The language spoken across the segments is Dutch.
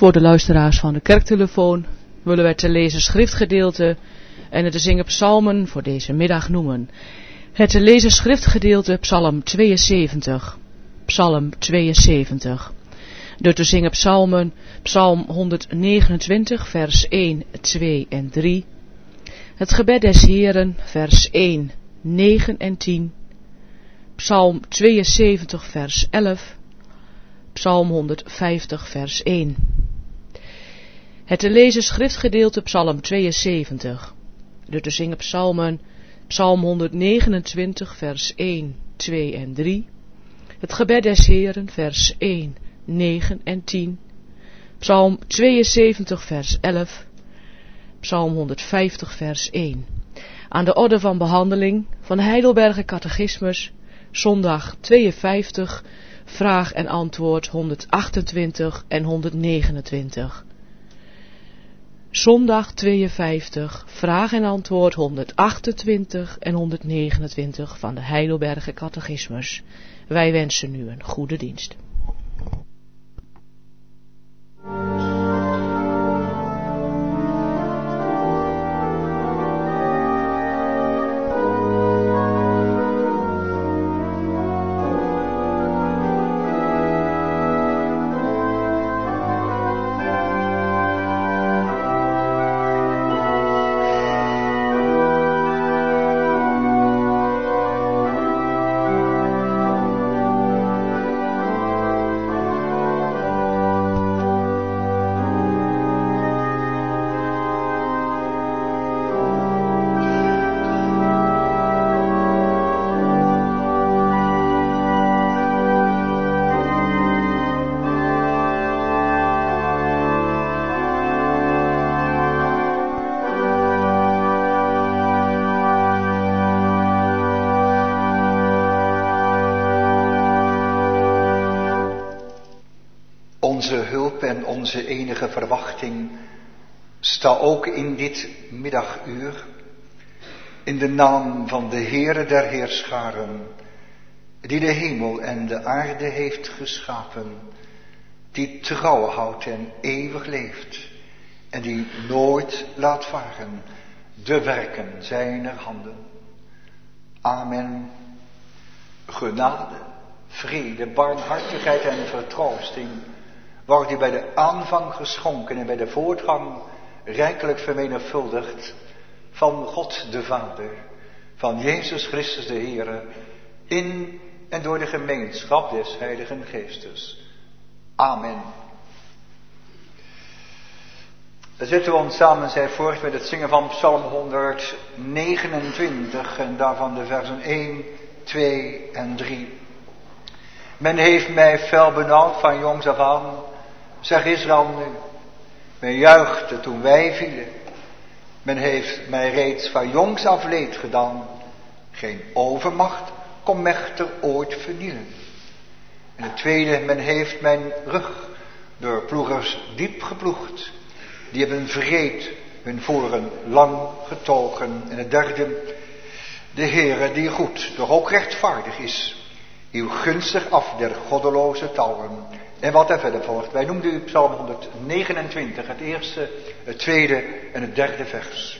Voor de luisteraars van de kerktelefoon willen wij te lezen schriftgedeelte en het te zingen psalmen voor deze middag noemen. Het te lezen schriftgedeelte Psalm 72. Psalm 72. De te zingen psalmen Psalm 129 vers 1, 2 en 3. Het gebed des Heeren vers 1, 9 en 10. Psalm 72 vers 11. Psalm 150 vers 1. Het te lezen schriftgedeelte Psalm 72. De te zingen psalmen Psalm 129 vers 1, 2 en 3. Het gebed des Heeren vers 1, 9 en 10. Psalm 72 vers 11. Psalm 150 vers 1. Aan de orde van behandeling van de Heidelberger Catechismus, zondag 52, vraag en antwoord 128 en 129. Zondag 52, vraag en antwoord 128 en 129 van de Heidelberger Catechismus. Wij wensen u een goede dienst. Onze hulp en onze enige verwachting sta ook in dit middaguur in de naam van de Heere der Heerscharen, die de hemel en de aarde heeft geschapen, die trouw houdt en eeuwig leeft en die nooit laat varen de werken zijner handen. Amen. Genade, vrede, barmhartigheid en vertroosting wordt u bij de aanvang geschonken en bij de voortgang rijkelijk vermenigvuldigd van God de Vader, van Jezus Christus de Heere, in en door de gemeenschap des Heiligen Geestes. Amen. Dan zetten we ons samen voort met het zingen van Psalm 129 en daarvan de versen 1, 2 en 3. Men heeft mij fel benauwd van jongs af aan, zeg Israël nu. Men juichte toen wij vielen. Men heeft mij reeds van jongs af leed gedaan. Geen overmacht kon mechter ooit vernielen. En het tweede, men heeft mijn rug door ploegers diep geploegd. Die hebben vreed hun voren lang getogen. En het derde, de Heere die goed, doch ook rechtvaardig is, uw gunstig af der goddeloze touwen. En wat er verder volgt. Wij noemden u Psalm 129, het eerste, het tweede en het derde vers.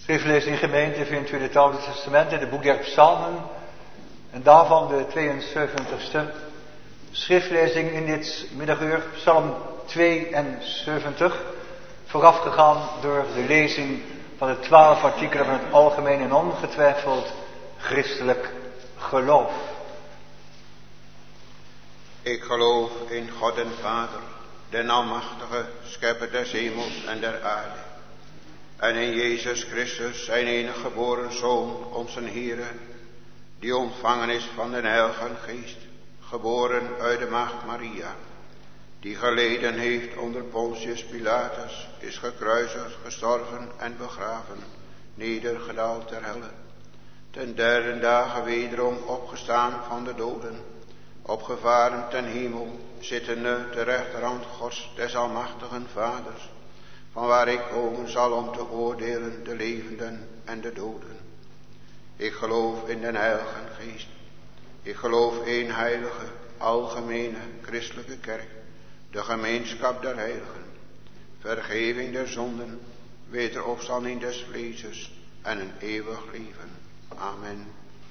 Schriftlezing gemeente vindt u in het Oude Testament in het boek der Psalmen en daarvan de 72ste schriftlezing in dit middaguur, Psalm 72, voorafgegaan door de lezing van de 12 artikelen van het algemeen en ongetwijfeld christelijk geloof. Ik geloof in God en Vader, den Almachtige, Schepper des hemels en der aarde. En in Jezus Christus, zijn enige geboren Zoon, onze Heere, die ontvangen is van den Heilige Geest, geboren uit de maagd Maria, die geleden heeft onder Pontius Pilatus, is gekruisigd, gestorven en begraven, nedergedaald ter helle, ten derde dagen wederom opgestaan van de doden, opgevaren ten hemel, zittende ter rechterhand Gods des Almachtigen Vaders, van waar ik komen zal om te oordelen de levenden en de doden. Ik geloof in den Heilige Geest. Ik geloof één heilige, algemene, christelijke kerk, de gemeenschap der heiligen, vergeving der zonden, wederopstanding des vleeses en een eeuwig leven. Amen.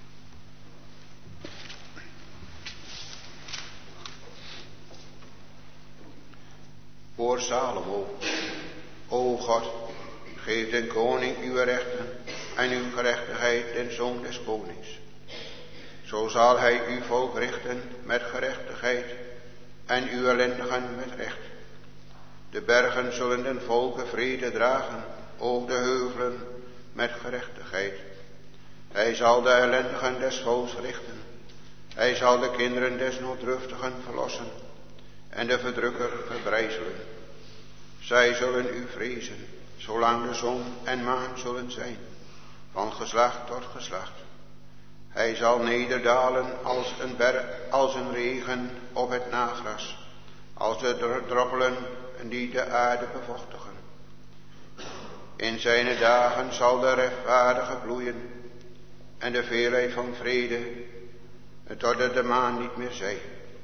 Voor Salomo. O God, geef den koning uw rechten en uw gerechtigheid den zoon des konings. Zo zal hij uw volk richten met gerechtigheid en uw ellendigen met recht. De bergen zullen den volken vrede dragen, ook de heuvelen met gerechtigheid. Hij zal de ellendigen des volks richten. Hij zal de kinderen des nooddruftigen verlossen en de verdrukker verbrijzelen. Zij zullen u vrezen, zolang de zon en maan zullen zijn, van geslacht tot geslacht. Hij zal nederdalen als een regen op het nagras, als de droppelen die de aarde bevochtigen. In zijn dagen zal de rechtvaardige bloeien en de veelheid van vrede, totdat de maan niet meer zij.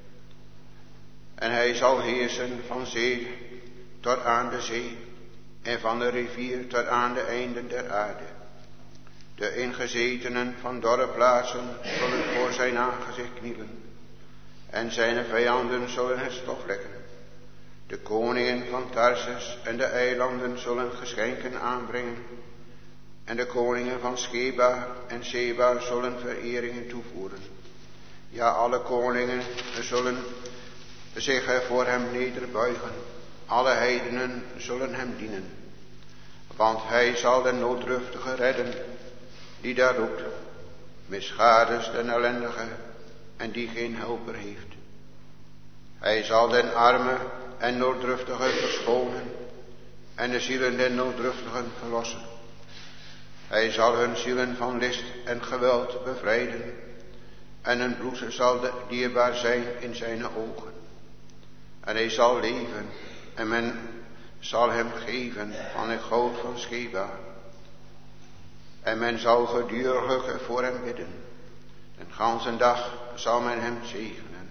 En hij zal heersen van zee tot aan de zee en van de rivier tot aan de einden der aarde. De ingezetenen van dorre plaatsen zullen voor zijn aangezicht knielen en zijn vijanden zullen het stof lekken. De koningen van Tarsus en de eilanden zullen geschenken aanbrengen en de koningen van Sheba en Seba zullen vereringen toevoeren. Ja, alle koningen zullen zich voor hem nederbuigen. Alle heidenen zullen hem dienen. Want hij zal de nooddruftige redden, die daar roept. Misgaders den ellendige en die geen helper heeft. Hij zal den armen en nooddruftige verschonen en de zielen den nooddruftigen verlossen. Hij zal hun zielen van list en geweld bevrijden en hun bloed zal dierbaar zijn in zijn ogen. En hij zal leven en men zal hem geven van het goud van Sheba. En men zal gedurig voor hem bidden. Een ganse dag zal men hem zegenen.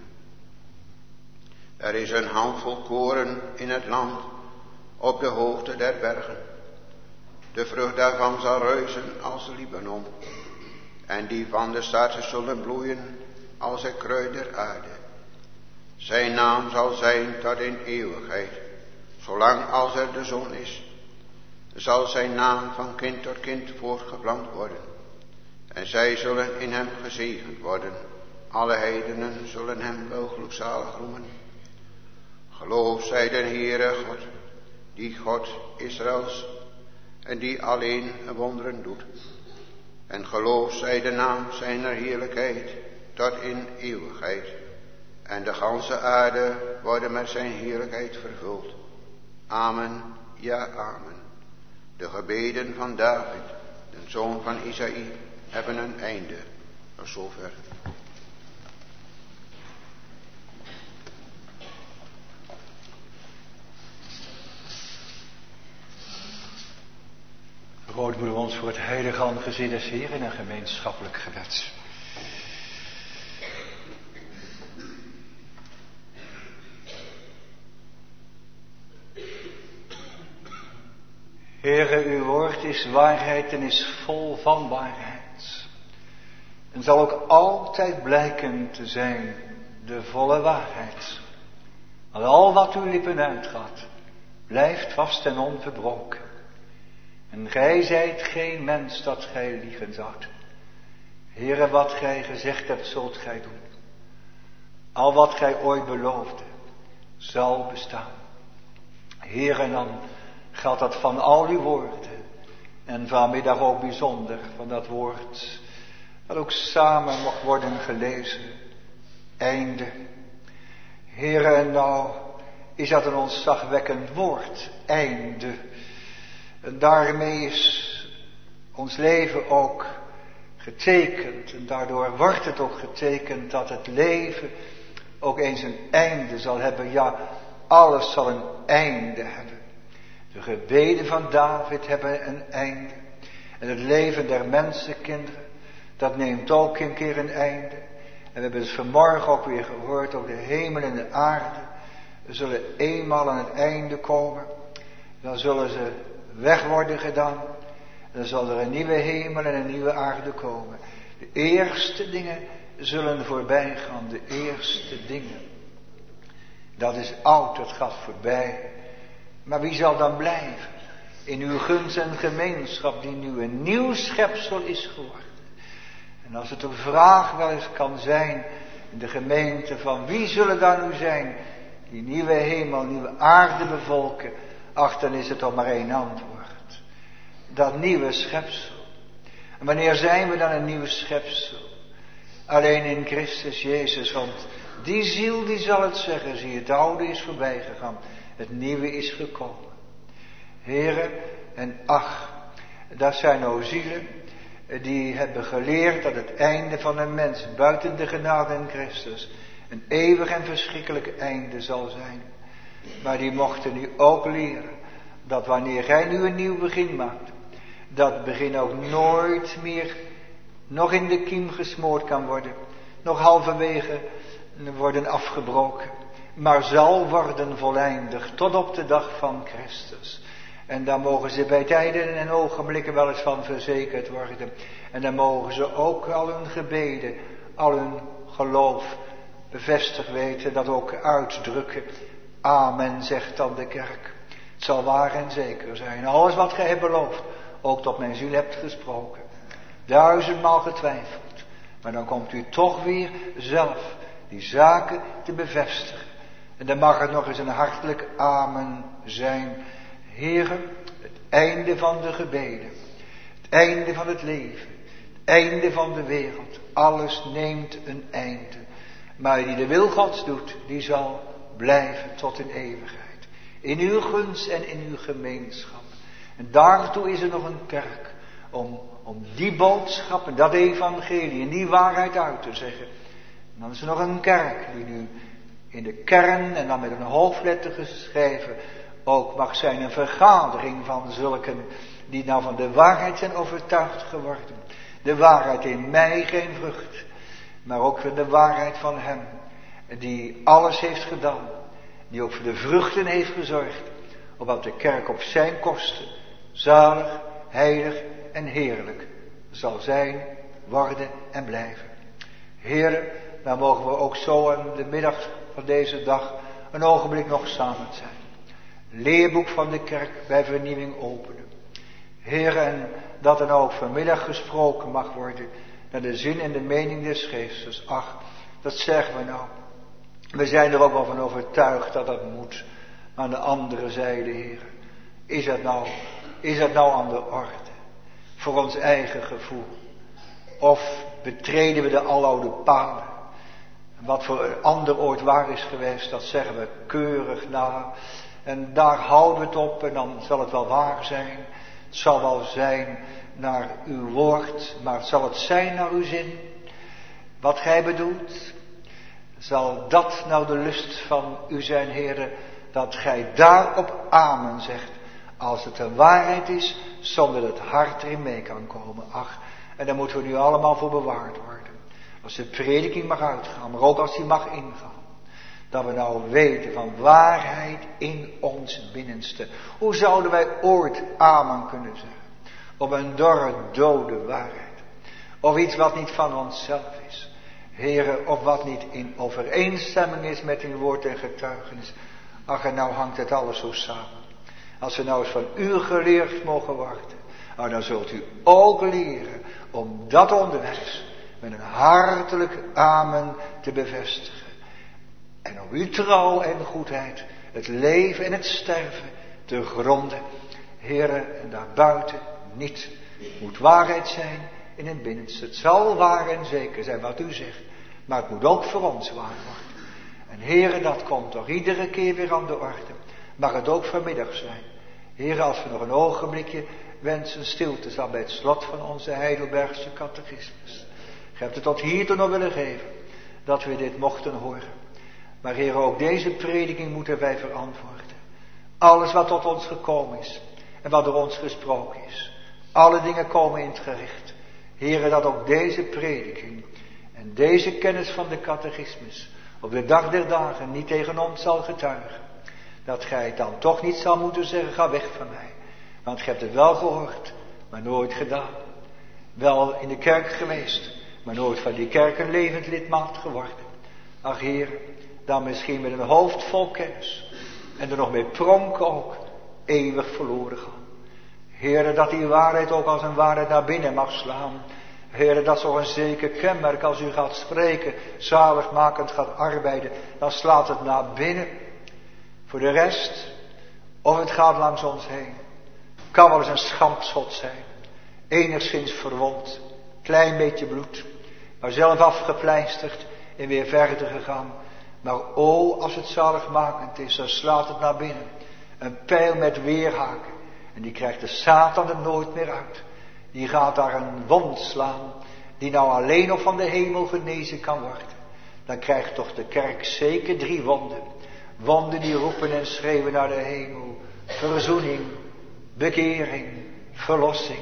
Er is een handvol koren in het land op de hoogte der bergen. De vrucht daarvan zal ruisen als de Libanon. En die van de stad zullen bloeien als het kruid der aarde. Zijn naam zal zijn tot in eeuwigheid. Zolang als er de zon is, zal zijn naam van kind tot kind voortgeplant worden. En zij zullen in hem gezegend worden. Alle heidenen zullen hem wel gelukzalig roemen. Geloof zij den Heere God, die God Israëls, en die alleen wonderen doet. En geloof zij de naam zijner heerlijkheid tot in eeuwigheid. En de ganse aarde worden met zijn heerlijkheid vervuld. Amen, ja amen. De gebeden van David, de zoon van Isaïe, hebben een einde. Tot zover. Vergroten we ons voor het heilige aangezicht des Heeren in een gemeenschappelijk gebed. Heere, uw woord is waarheid en is vol van waarheid. En zal ook altijd blijken te zijn de volle waarheid. Want al wat uw lippen uitgaat, blijft vast en onverbroken. En gij zijt geen mens dat gij liegen zoudt. Heere, wat gij gezegd hebt, zult gij doen. Al wat gij ooit beloofde, zal bestaan. Heere, en dan geldt dat van al uw woorden. En vanmiddag ook bijzonder van dat woord dat ook samen mocht worden gelezen. Einde. Heere, en nou is dat een ontzagwekkend woord. Einde. En daarmee is ons leven ook getekend. En daardoor wordt het ook getekend dat het leven ook eens een einde zal hebben. Ja, alles zal een einde hebben. De gebeden van David hebben een einde. En het leven der mensenkinderen, dat neemt ook een keer een einde. En we hebben het vanmorgen ook weer gehoord, ook de hemel en de aarde zullen eenmaal aan het einde komen. Dan zullen ze weg worden gedaan. Dan zal er een nieuwe hemel en een nieuwe aarde komen. De eerste dingen zullen voorbij gaan, de eerste dingen. Dat is oud, dat gaat voorbij. Maar wie zal dan blijven in uw gunst en gemeenschap die nu een nieuw schepsel is geworden? En als het een vraag wel eens kan zijn in de gemeente van wie zullen dan nu zijn die nieuwe hemel, nieuwe aarde bevolken, ach, dan is het toch maar één antwoord. Dat nieuwe schepsel. En wanneer zijn we dan een nieuw schepsel? Alleen in Christus Jezus, want die ziel die zal het zeggen, zie het oude is voorbij gegaan, het nieuwe is gekomen. Heren, en ach, dat zijn nou zielen die hebben geleerd dat het einde van een mens buiten de genade in Christus een eeuwig en verschrikkelijk einde zal zijn. Maar die mochten nu ook leren dat wanneer gij nu een nieuw begin maakt, dat begin ook nooit meer nog in de kiem gesmoord kan worden, nog halverwege worden afgebroken, maar zal worden voleindigd tot op de dag van Christus. En daar mogen ze bij tijden en ogenblikken wel eens van verzekerd worden. En dan mogen ze ook al hun gebeden, al hun geloof bevestigd weten, dat ook uitdrukken. Amen, zegt dan de kerk. Het zal waar en zeker zijn. Alles wat gij hebt beloofd, ook tot mijn ziel hebt gesproken. 1000-maal getwijfeld. Maar dan komt u toch weer zelf die zaken te bevestigen. En dan mag het nog eens een hartelijk amen zijn. Heren, het einde van de gebeden, het einde van het leven, het einde van de wereld, alles neemt een einde. Maar die de wil Gods doet, die zal blijven tot in eeuwigheid. In uw gunst en in uw gemeenschap. En daartoe is er nog een kerk, om die boodschap en dat evangelie en die waarheid uit te zeggen. En dan is er nog een kerk die nu in de kern en dan met een hoofdletter geschreven ook mag zijn een vergadering van zulken die nou van de waarheid zijn overtuigd geworden. De waarheid in mij geen vrucht, maar ook voor de waarheid van hem die alles heeft gedaan, die ook voor de vruchten heeft gezorgd, opdat de kerk op zijn kosten zalig, heilig en heerlijk zal zijn, worden en blijven. Heren, dan mogen we ook zo aan de middag van deze dag een ogenblik nog samen zijn. Leerboek van de kerk bij vernieuwing openen. Heer, en dat er ook vanmiddag gesproken mag worden naar de zin en de mening des geestes. Ach, dat zeggen we nou. We zijn er ook wel van overtuigd dat dat moet. Maar aan de andere zijde, Heer, is dat nou aan de orde? Voor ons eigen gevoel? Of betreden we de aloude paden? Wat voor een ander ooit waar is geweest, dat zeggen we keurig na. En daar houden we het op en dan zal het wel waar zijn. Het zal wel zijn naar uw woord, maar zal het zijn naar uw zin? Wat gij bedoelt? Zal dat nou de lust van u zijn, Heere, dat gij daarop amen zegt? Als het een waarheid is, zonder dat het hart erin mee kan komen. Ach, en daar moeten we nu allemaal voor bewaard worden. Als de prediking mag uitgaan, maar ook als die mag ingaan. Dat we nou weten van waarheid in ons binnenste. Hoe zouden wij ooit amen kunnen zeggen op een dorre, dode waarheid? Of iets wat niet van onszelf is. Heere, of wat niet in overeenstemming is met uw woord en getuigenis. Ach, en nou hangt het alles zo samen. Als we nou eens van u geleerd mogen worden, dan zult u ook leren om dat onderwijs met een hartelijk amen te bevestigen. En op uw trouw en goedheid het leven en het sterven te gronden. Heere, en daarbuiten niet. Het moet waarheid zijn in het binnenste. Het zal waar en zeker zijn wat u zegt. Maar het moet ook voor ons waar worden. En Heere, dat komt toch iedere keer weer aan de orde. Mag het ook vanmiddag zijn. Heere, als we nog een ogenblikje wensen stil te staan bij het slot van onze Heidelbergse catechismus. Gij hebt het tot hiertoe nog willen geven. Dat we dit mochten horen. Maar Heere, ook deze prediking moeten wij verantwoorden. Alles wat tot ons gekomen is. En wat door ons gesproken is. Alle dingen komen in het gericht. Heere, dat ook deze prediking en deze kennis van de catechismus op de dag der dagen niet tegen ons zal getuigen. Dat gij het dan toch niet zal moeten zeggen, ga weg van mij. Want gij hebt het wel gehoord, maar nooit gedaan. Wel in de kerk geweest, maar nooit van die kerk een levend lidmaat geworden. Ach Heer, dan misschien met een hoofd vol kennis. En er nog mee pronken ook, eeuwig verloren gaan. Heere, dat die waarheid ook als een waarheid naar binnen mag slaan. Heere, dat is toch een zeker kenmerk als u gaat spreken, zaligmakend gaat arbeiden, dan slaat het naar binnen. Voor de rest, of het gaat langs ons heen, kan wel eens een schampschot zijn, enigszins verwond, klein beetje bloed, maar zelf afgepleisterd en weer verder gegaan. Maar als het zaligmakend is, dan slaat het naar binnen. Een pijl met weerhaken. En die krijgt de Satan er nooit meer uit. Die gaat daar een wond slaan, die nou alleen nog van de hemel genezen kan worden. Dan krijgt toch de kerk zeker 3 wonden. Wonden die roepen en schreeuwen naar de hemel. Verzoening, bekering, verlossing.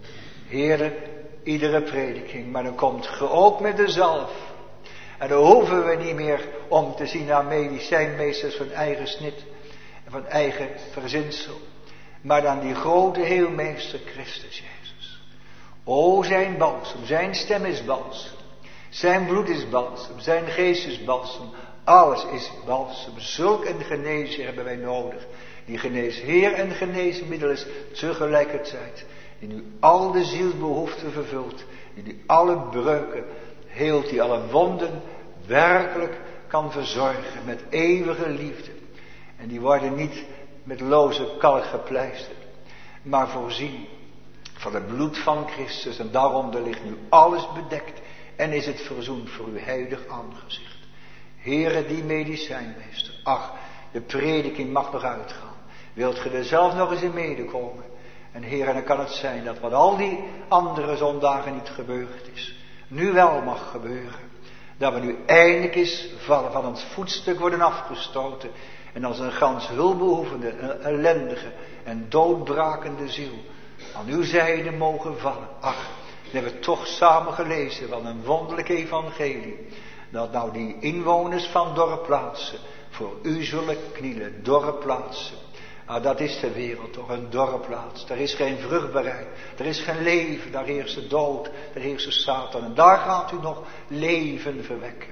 Heere, iedere prediking, maar dan komt ge ook met de zalf. En dan hoeven we niet meer om te zien naar medicijnmeesters van eigen snit en van eigen verzinsel. Maar dan die grote heelmeester Christus Jezus. O, zijn balsem, zijn stem is balsem. Zijn bloed is balsem, zijn geest is balsem. Alles is balsem. Zulk een genezer hebben wij nodig. Die geneesheer en geneesmiddel is tegelijkertijd. Die nu al de zielsbehoeften vervult. Die nu alle breuken heelt, die alle wonden werkelijk kan verzorgen met eeuwige liefde. En die worden niet met loze kalk gepleisterd, maar voorzien van het bloed van Christus. En daaronder ligt nu alles bedekt en is het verzoend voor uw heilig aangezicht. Heere, die medicijnmeester, ach, de prediking mag nog uitgaan. Wilt ge er zelf nog eens in medekomen? En Heere, dan kan het zijn dat wat al die andere zondagen niet gebeurd is, nu wel mag gebeuren. Dat we nu eindelijk eens van ons voetstuk worden afgestoten. En als een gans hulpbehoevende, een ellendige en doodbrakende ziel aan uw zijde mogen vallen. Ach, we hebben toch samen gelezen van een wonderlijk evangelie. Dat nou die inwoners van dorpplaatsen voor u zullen knielen. Dorpplaatsen. Nou, dat is de wereld toch, een dorpplaats. Daar is geen vruchtbaarheid, er is geen leven, daar heerst de dood, daar heerst de Satan. En daar gaat u nog leven verwekken.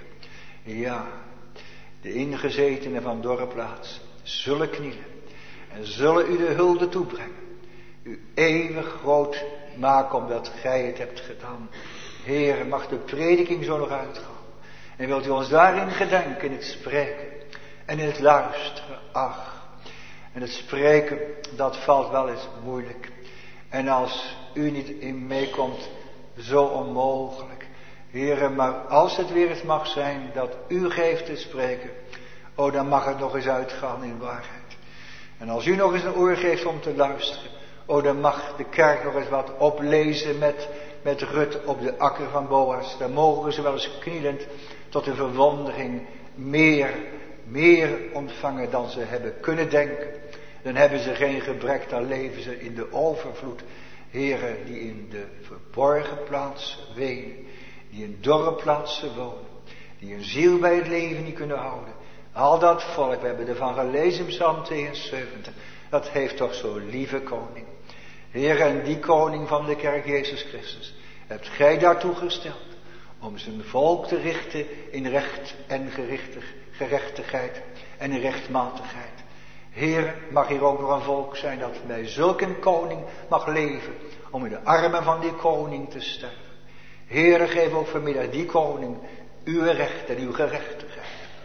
Ja, de ingezetenen van dorpplaatsen zullen knielen en zullen u de hulde toebrengen. U eeuwig groot maken omdat gij het hebt gedaan. Heere, mag de prediking zo nog uitgaan. En wilt u ons daarin gedenken, in het spreken en in het luisteren. Ach. En het spreken, dat valt wel eens moeilijk. En als u niet in meekomt, zo onmogelijk. Heere, maar als het weer eens mag zijn dat u geeft te spreken, dan mag het nog eens uitgaan in waarheid. En als u nog eens een oor geeft om te luisteren, dan mag de kerk nog eens wat oplezen met Rut op de akker van Boas. Dan mogen ze wel eens knielend tot de verwondering meer ontvangen dan ze hebben kunnen denken. Dan hebben ze geen gebrek, dan leven ze in de overvloed. Heren, die in de verborgen plaatsen wenen, die in dorre plaatsen wonen, die een ziel bij het leven niet kunnen houden. Al dat volk, we hebben ervan gelezen in Psalm 72. Dat heeft toch zo'n lieve koning. Heer, en die koning van de kerk Jezus Christus hebt gij daartoe gesteld. Om zijn volk te richten in recht en gerechtigheid en in rechtmatigheid. Heer, mag hier ook nog een volk zijn dat bij zulk een koning mag leven. Om in de armen van die koning te sterven. Heer, geef ook vanmiddag die koning uw recht en uw gerechtigheid.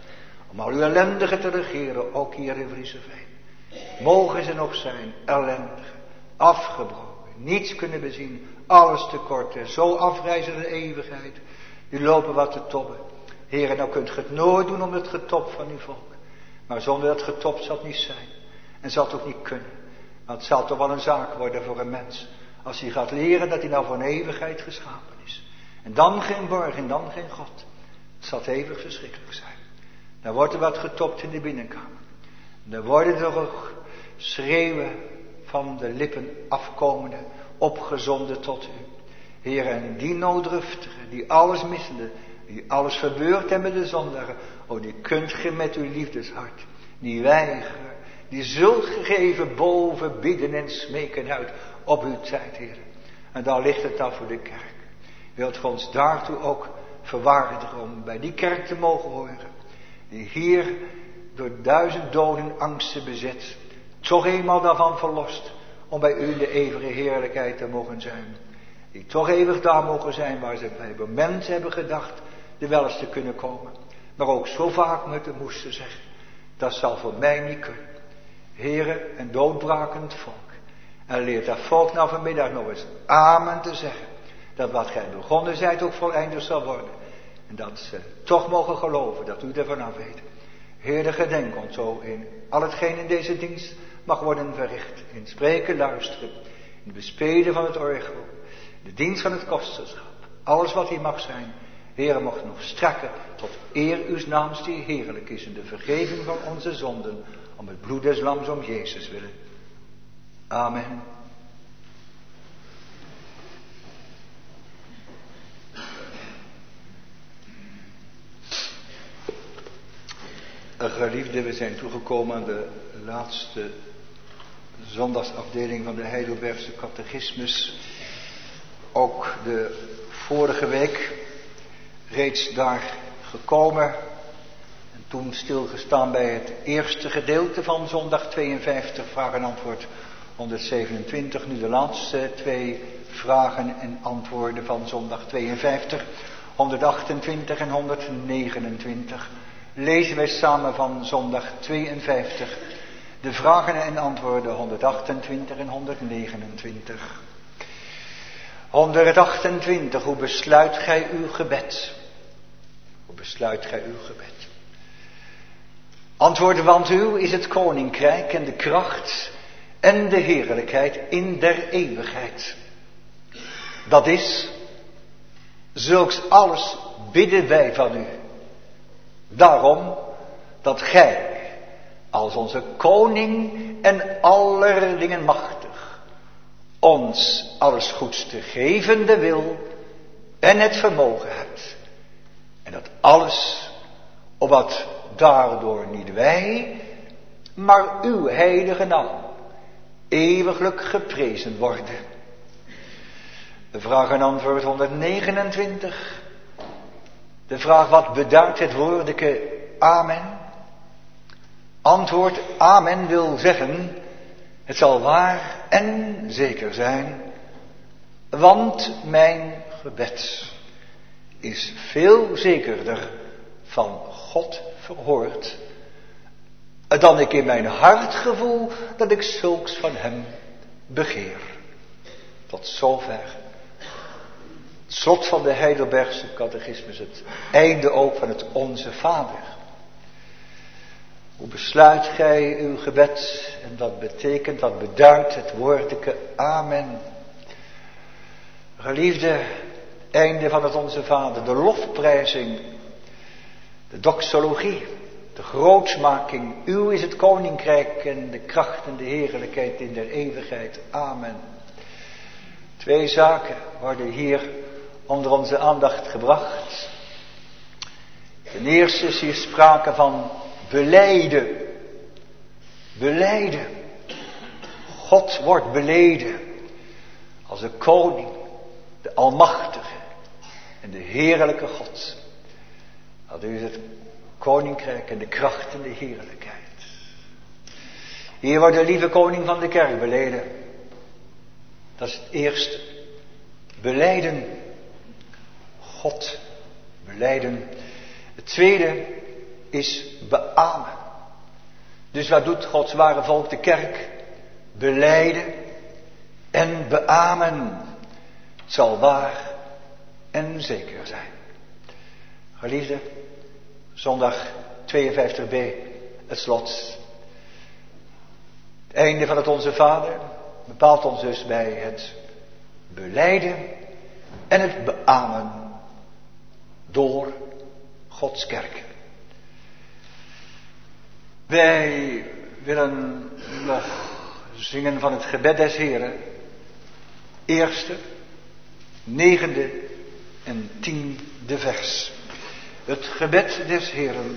Om al uw ellendigen te regeren, ook hier in Vriezenveen. Mogen ze nog zijn, ellendigen, afgebroken, niets kunnen bezien, alles tekort en zo afreizen de eeuwigheid. Die lopen wat te tobben. Heer, nou kunt ge het nooit doen om het getop van uw volk. Maar zonder dat getop zal het niet zijn. En zal het ook niet kunnen. Maar het zal toch wel een zaak worden voor een mens. Als hij gaat leren dat hij nou voor een eeuwigheid geschapen is. En dan geen borg en dan geen God. Het zal eeuwig verschrikkelijk zijn. Dan wordt er wat getopt in de binnenkamer. Dan worden er ook schreeuwen van de lippen afkomende, opgezonden tot u. Heer, en die nooddruftigen, die alles missende, die alles verbeurd hebben de zondaren, oh, die kunt ge met uw liefdeshart, die weigeren, die zult gegeven boven bidden en smeken uit op uw tijd, Heer. En daar ligt het dan voor de kerk. Wilt ge ons daartoe ook verwaardigen om bij die kerk te mogen horen, die hier door 1000 doden angsten bezet, toch eenmaal daarvan verlost, om bij u in de eeuwige heerlijkheid te mogen zijn. Die toch eeuwig daar mogen zijn waar ze bij moment hebben gedacht er wel eens te kunnen komen. Maar ook zo vaak moesten zeggen, dat zal voor mij niet kunnen. Heren, een doodbrakend volk. En leert dat volk nou vanmiddag nog eens amen te zeggen. Dat wat gij begonnen zijt ook voleindigd zal worden. En dat ze toch mogen geloven dat u ervan af weet. Heer, gedenk ons zo in al hetgeen in deze dienst mag worden verricht. In spreken, luisteren, in het bespelen van het orgel, de dienst van het kosterschap. Alles wat hier mag zijn, Heer, mocht nog strekken tot eer uws naams die heerlijk is in de vergeving van onze zonden, om het bloed des lams om Jezus willen. Amen. Geliefden, we zijn toegekomen aan de laatste zondagsafdeling van de Heidelbergse catechismus. Ook de vorige week reeds daar gekomen en toen stilgestaan bij het eerste gedeelte van zondag 52, vraag en antwoord 127. Nu de laatste 2 vragen en antwoorden van zondag 52, 128 en 129. Lezen wij samen van zondag 52, de vragen en antwoorden 128 en 129. 128, hoe besluit gij uw gebed? Hoe besluit gij uw gebed? Antwoorden, want uw is het koninkrijk en de kracht en de heerlijkheid in der eeuwigheid. Dat is, zulks alles bidden wij van u. Daarom dat gij, als onze koning en aller dingen machtig, ons alles goeds te gevende wil en het vermogen hebt. En dat alles, opdat daardoor niet wij, maar uw heilige naam eeuwiglijk geprezen worden. De vraag en antwoord 129. De vraag, wat beduidt het woordelijke amen? Antwoord, amen wil zeggen, het zal waar en zeker zijn, want mijn gebed is veel zekerder van God verhoord, dan ik in mijn hart gevoel dat ik zulks van hem begeer. Tot zover. Het slot van de Heidelbergse catechismus, het einde ook van het Onze Vader. Hoe besluit gij uw gebed en wat betekent, wat beduidt het woordelijke amen? Geliefde, einde van het Onze Vader, de lofprijzing, de doxologie, de grootsmaking. Uw is het koninkrijk en de kracht en de heerlijkheid in der eeuwigheid. Amen. 2 zaken worden hier onder onze aandacht gebracht. Ten eerste is hier sprake van belijden. Belijden. God wordt beleden als de koning, de almachtige en de heerlijke God. Dat is het koninkrijk en de kracht en de heerlijkheid. Hier wordt de lieve koning van de kerk beleden. Dat is het eerste. Belijden. God belijden. Het tweede is beamen. Dus wat doet Gods ware volk, de kerk? Belijden en beamen. Het zal waar en zeker zijn. Geliefde, zondag 52b, het slot. Het einde van het Onze Vader bepaalt ons dus bij het belijden en het beamen door Gods kerk. Wij willen nog zingen van het gebed des Heren. Eerste, 9e en 10e vers. Het gebed des Heren.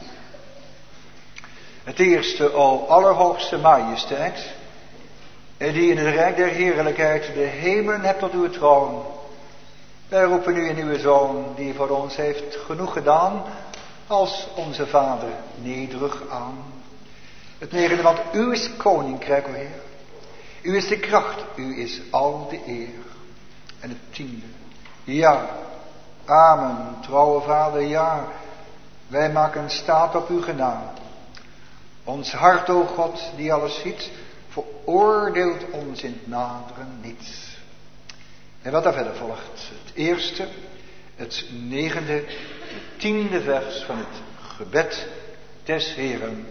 Het eerste, o allerhoogste majesteit, die in het rijk der heerlijkheid de hemelen hebt tot uw troon. Wij roepen u in uw Zoon, die voor ons heeft genoeg gedaan, als onze Vader nederig aan. Het negende, want u is koninkrijk, o Heer. U is de kracht, u is al de eer. En het 10e, ja, amen, trouwe Vader, ja, wij maken staat op uw genade. Ons hart, o God, die alles ziet, veroordeelt ons in het naderen niet. En wat daar verder volgt, het eerste, het 9e, het 10e vers van het gebed des Heren.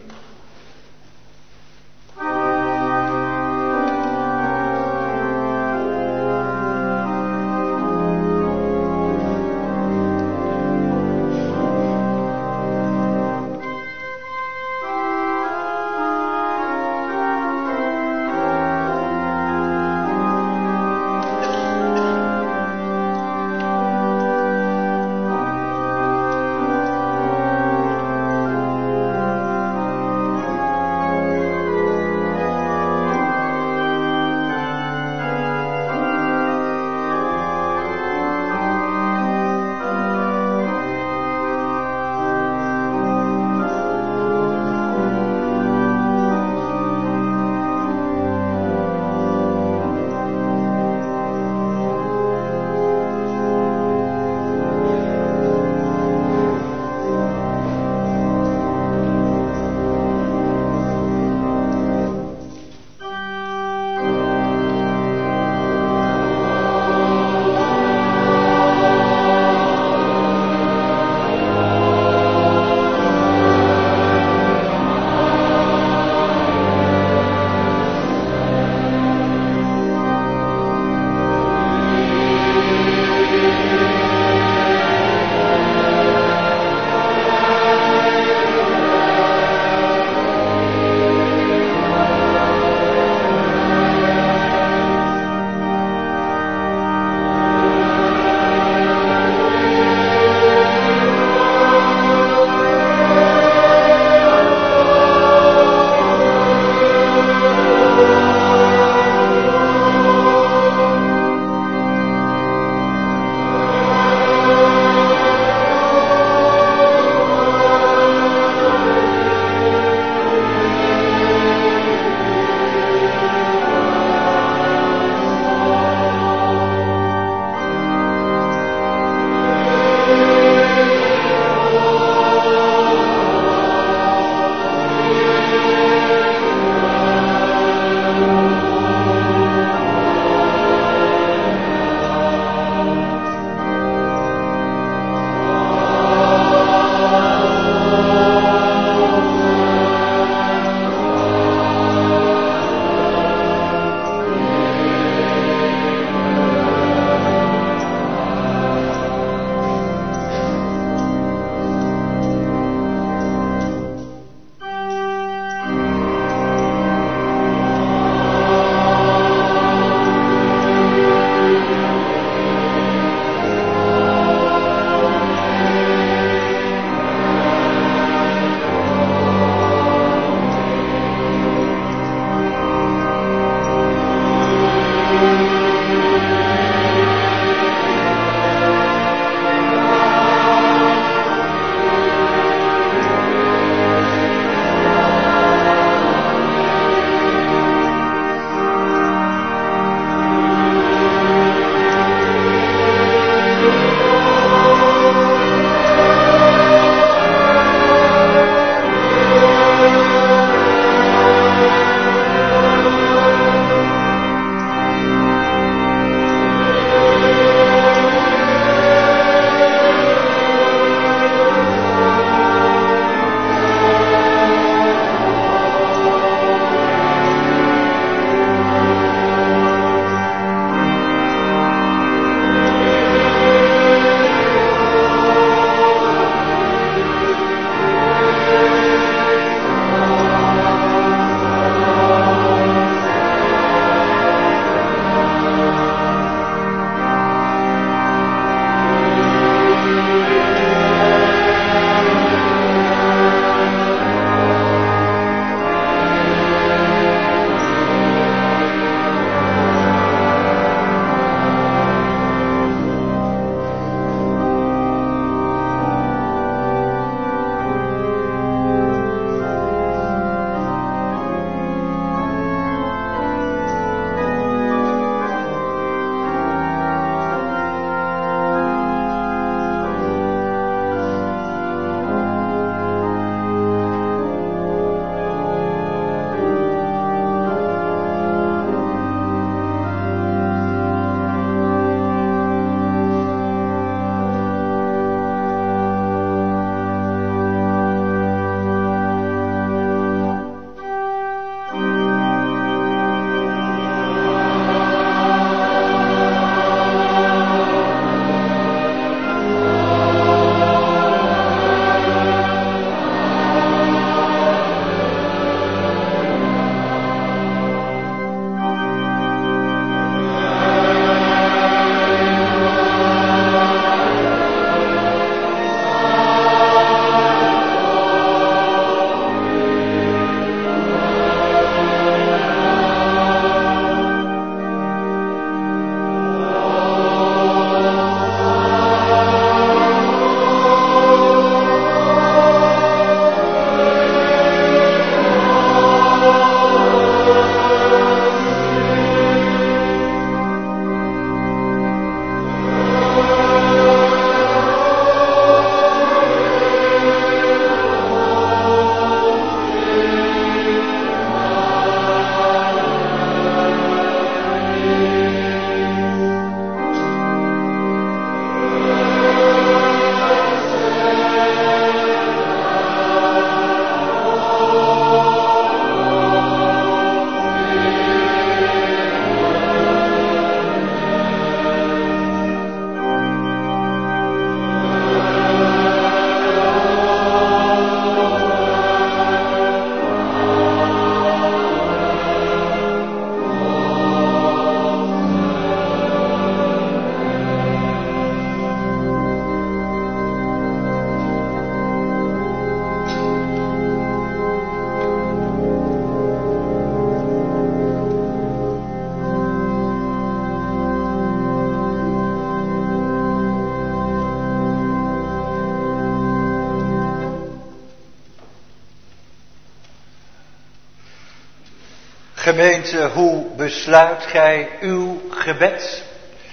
Gemeente, hoe besluit gij uw gebed?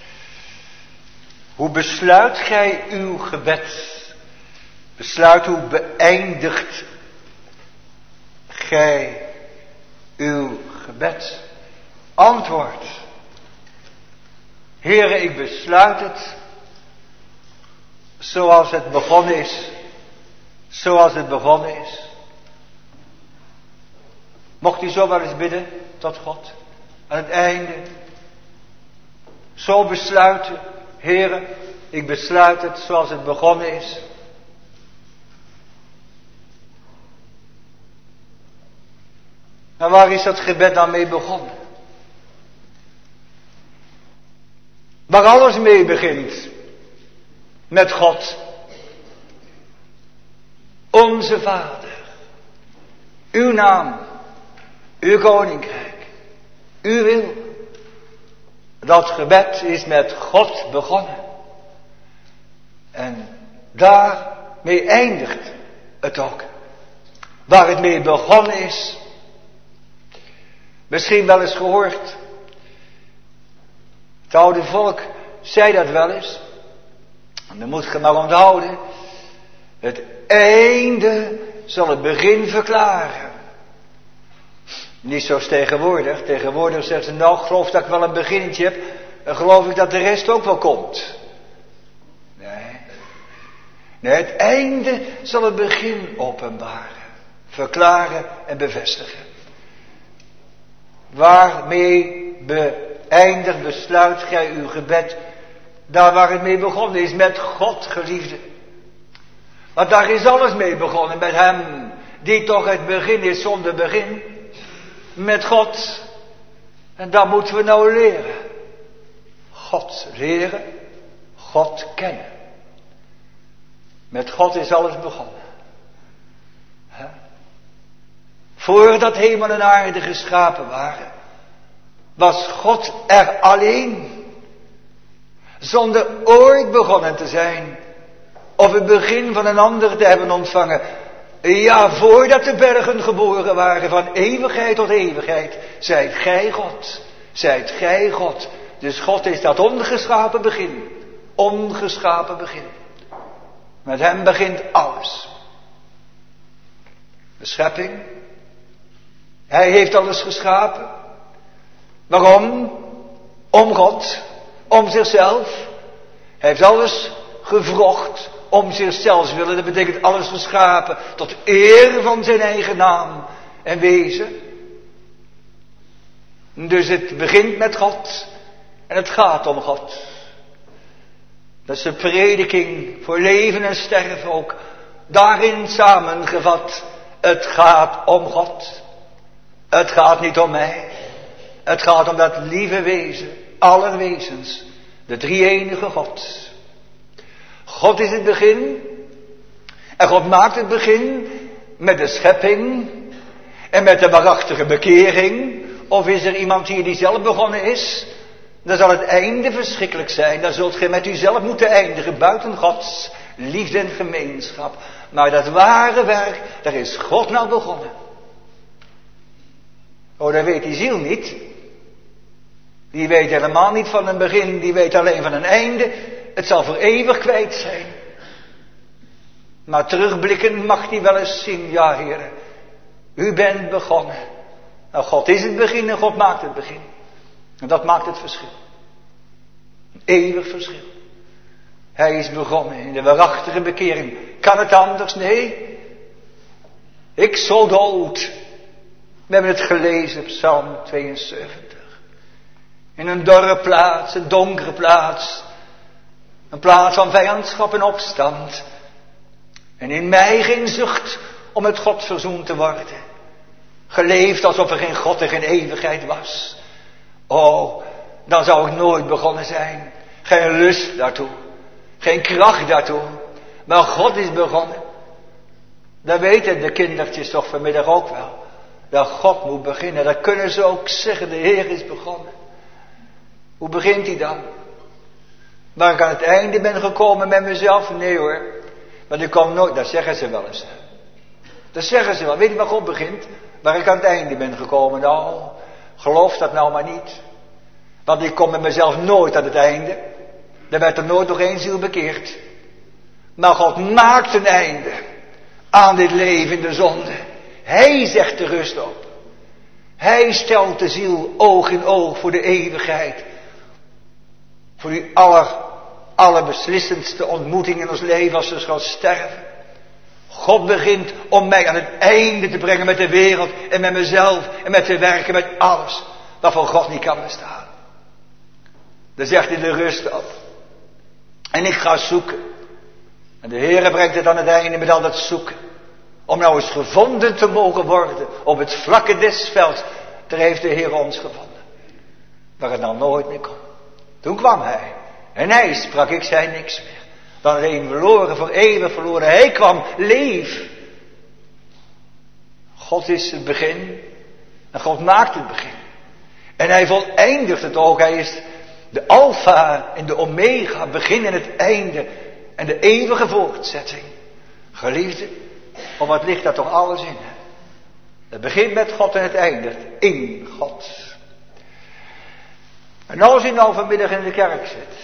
Hoe besluit gij uw gebed? Besluit, hoe beëindigt gij uw gebed? Antwoord. Heere, ik besluit het zoals het begonnen is. Zoals het begonnen is. Mocht u zo wel eens bidden tot God. Aan het einde. Zo besluiten. Heere, ik besluit het zoals het begonnen is. En waar is dat gebed dan mee begonnen? Waar alles mee begint. Met God. Onze Vader. Uw naam. Uw koninkrijk. Uw wil. Dat gebed is met God begonnen. En daarmee eindigt het ook. Waar het mee begonnen is. Misschien wel eens gehoord. Het oude volk zei dat wel eens. En dan moet je maar onthouden. Het einde zal het begin verklaren. Niet zoals tegenwoordig. Tegenwoordig zegt ze, nou, ik geloof dat ik wel een beginnetje heb. Dan geloof ik dat de rest ook wel komt. Nee, het einde zal het begin openbaren. Verklaren en bevestigen. Waarmee beëindigt, besluit gij uw gebed. Daar waar het mee begonnen is, met God, geliefde. Want daar is alles mee begonnen, met hem. Die toch het begin is zonder begin. Met God. En dat moeten we nou leren. God leren. God kennen. Met God is alles begonnen. Voordat hemel en aarde geschapen waren. Was God er alleen. Zonder ooit begonnen te zijn. Of het begin van een ander te hebben ontvangen. Ja, voordat de bergen geboren waren, van eeuwigheid tot eeuwigheid, zijt gij God. Zijt gij God. Dus God is dat ongeschapen begin. Ongeschapen begin. Met hem begint alles. De schepping. Hij heeft alles geschapen. Waarom? Om God. Om zichzelf. Hij heeft alles gevrocht. Om zichzelf willen. Dat betekent alles geschapen. Tot eer van zijn eigen naam. En wezen. Dus het begint met God. En het gaat om God. Dat is de prediking voor leven en sterven ook. Daarin samengevat. Het gaat om God. Het gaat niet om mij. Het gaat om dat lieve wezen. Aller wezens. De drie-enige God. God is het begin. En God maakt het begin met de schepping. En met de waarachtige bekering. Of is er iemand hier die zelf begonnen is? Dan zal het einde verschrikkelijk zijn. Dan zult gij met uzelf moeten eindigen. Buiten Gods liefde en gemeenschap. Maar dat ware werk, daar is God nou begonnen. Oh, dat weet die ziel niet. Die weet helemaal niet van een begin. Die weet alleen van een einde. Het zal voor eeuwig kwijt zijn. Maar terugblikken mag hij wel eens zien. Ja, Heer, u bent begonnen. Nou, God is het begin en God maakt het begin. En dat maakt het verschil. Een eeuwig verschil. Hij is begonnen in de waarachtige bekering. Kan het anders? Nee. Ik zo dood. We hebben het gelezen op Psalm 72. In een dorre plaats, een donkere plaats. Een plaats van vijandschap en opstand. En in mij geen zucht om met God verzoend te worden. Geleefd alsof er geen God en geen eeuwigheid was. Oh, dan zou ik nooit begonnen zijn. Geen lust daartoe. Geen kracht daartoe. Maar God is begonnen. Dat weten de kindertjes toch vanmiddag ook wel. Dat God moet beginnen. Dat kunnen ze ook zeggen. De Heer is begonnen. Hoe begint hij dan? Waar ik aan het einde ben gekomen met mezelf? Nee hoor. Want ik kom nooit. Dat zeggen ze wel eens. Dat zeggen ze wel. Weet je waar God begint? Waar ik aan het einde ben gekomen. Nou, Geloof dat nou maar niet. Want ik kom met mezelf nooit aan het einde. Er werd er nooit nog één ziel bekeerd. Maar God maakt een einde aan dit leven in de zonde. Hij zegt de rust op. Hij stelt de ziel oog in oog voor de eeuwigheid. Voor die allerbeslissendste ontmoeting in ons leven als ze zal sterven. God begint om mij aan het einde te brengen met de wereld en met mezelf en met te werken met alles wat voor God niet kan bestaan. Dan zegt hij de rust op. En ik ga zoeken. En de Heere brengt het aan het einde met al dat zoeken. Om nou eens gevonden te mogen worden op het vlakke des velds. Daar heeft de Heer ons gevonden. Waar het nou nooit meer kon. Toen kwam hij. En hij sprak, ik zei niks meer. Dan alleen verloren, voor eeuwig verloren. Hij kwam, leef. God is het begin. En God maakt het begin. En hij voleindigt het ook. Hij is de alfa en de omega. Begin en het einde. En de eeuwige voortzetting. Geliefde, om wat ligt daar toch alles in? Hè? Het begint met God en het eindigt in God. En als u nou vanmiddag in de kerk zit.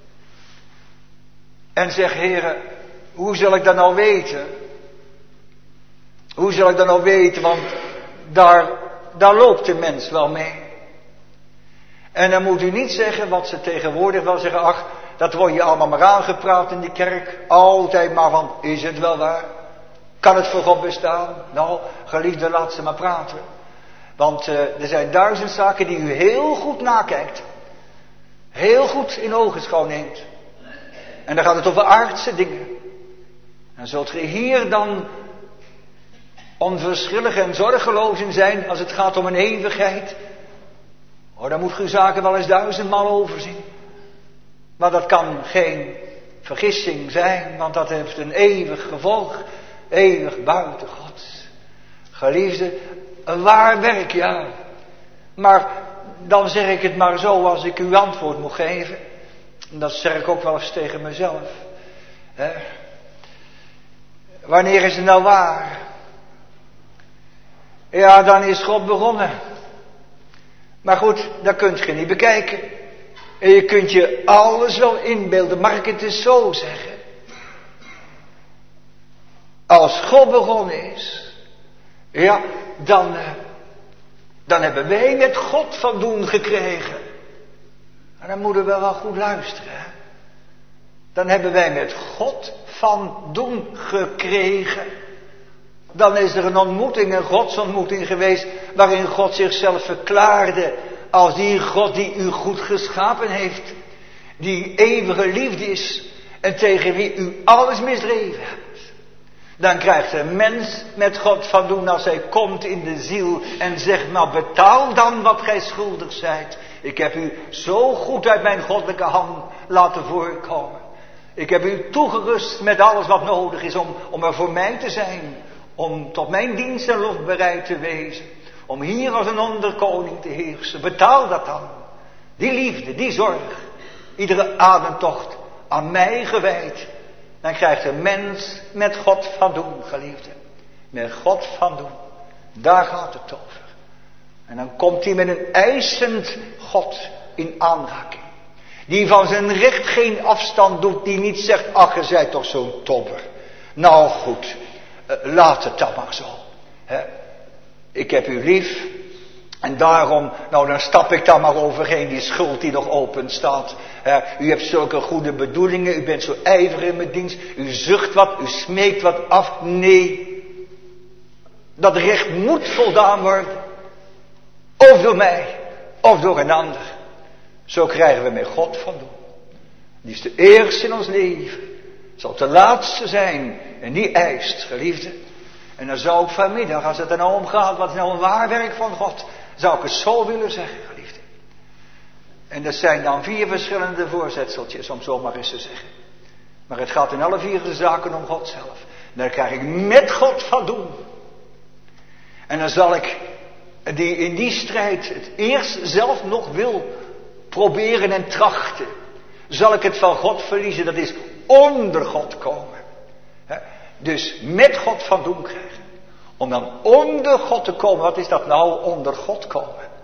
En zegt, Heere, hoe zal ik dat nou weten? Hoe zal ik dat nou weten? Want daar loopt de mens wel mee. En dan moet u niet zeggen wat ze tegenwoordig wel zeggen. Ach, dat wordt je allemaal maar aangepraat in de kerk. Altijd maar van, is het wel waar? Kan het voor God bestaan? Nou, geliefde, laat ze maar praten. Want er zijn 1000 zaken die u heel goed nakijkt. Heel goed in ogenschouw neemt. En dan gaat het over aardse dingen. En zult u hier dan onverschillig en zorgeloos in zijn als het gaat om een eeuwigheid. Oh, dan moet u zaken wel eens 1000-maal overzien. Maar dat kan geen vergissing zijn, want dat heeft een eeuwig gevolg. Eeuwig buiten God. Geliefde, een waar werk, ja. Maar dan zeg ik het maar zo als ik u antwoord moet geven. En dat zeg ik ook wel eens tegen mezelf. Wanneer is het nou waar? Ja, dan is God begonnen. Maar goed, dat kunt je niet bekijken. En je kunt je alles wel inbeelden. Mag ik het eens zo zeggen? Als God begonnen is. Ja, dan hebben wij met God van doen gekregen. En dan moeten we wel goed luisteren. Hè? Dan hebben wij met God van doen gekregen. Dan is er een ontmoeting, een godsontmoeting geweest. Waarin God zichzelf verklaarde. Als die God die u goed geschapen heeft. Die eeuwige liefde is. En tegen wie u alles misdreven hebt. Dan krijgt een mens met God van doen als hij komt in de ziel. En zegt, nou betaal dan wat gij schuldig zijt. Ik heb u zo goed uit mijn goddelijke hand laten voorkomen. Ik heb u toegerust met alles wat nodig is om er voor mij te zijn. Om tot mijn dienst en lof bereid te wezen. Om hier als een onderkoning te heersen. Betaal dat dan. Die liefde, die zorg. Iedere ademtocht aan mij gewijd. Dan krijgt een mens met God van doen, geliefde. Met God van doen. Daar gaat het over. En dan komt hij met een eisend God in aanraking. Die van zijn recht geen afstand doet. Die niet zegt, ach, je zijt toch zo'n tobber. Nou goed, laat het dan maar zo. He? Ik heb u lief. En daarom, nou dan stap ik daar maar overheen die schuld die nog open staat. U hebt zulke goede bedoelingen, u bent zo ijverig in mijn dienst. U zucht wat, u smeekt wat af. Nee, dat recht moet voldaan worden. Of door mij, of door een ander. Zo krijgen we met God van doen. Die is de eerste in ons leven. Zal de laatste zijn en die eist, geliefde. En dan zou ik vanmiddag, als het er nou om gaat, wat is nou een waar werk van God, zou ik het zo willen zeggen, geliefde. En dat zijn dan 4 verschillende voorzetseltjes, om zo maar eens te zeggen. Maar het gaat in alle 4 de zaken om God zelf. En dan krijg ik met God van doen. En dan zal ik die in die strijd het eerst zelf nog wil proberen en trachten. Zal ik het van God verliezen, dat is onder God komen. Dus met God van doen krijgen. Om dan onder God te komen, wat is dat nou, onder God komen?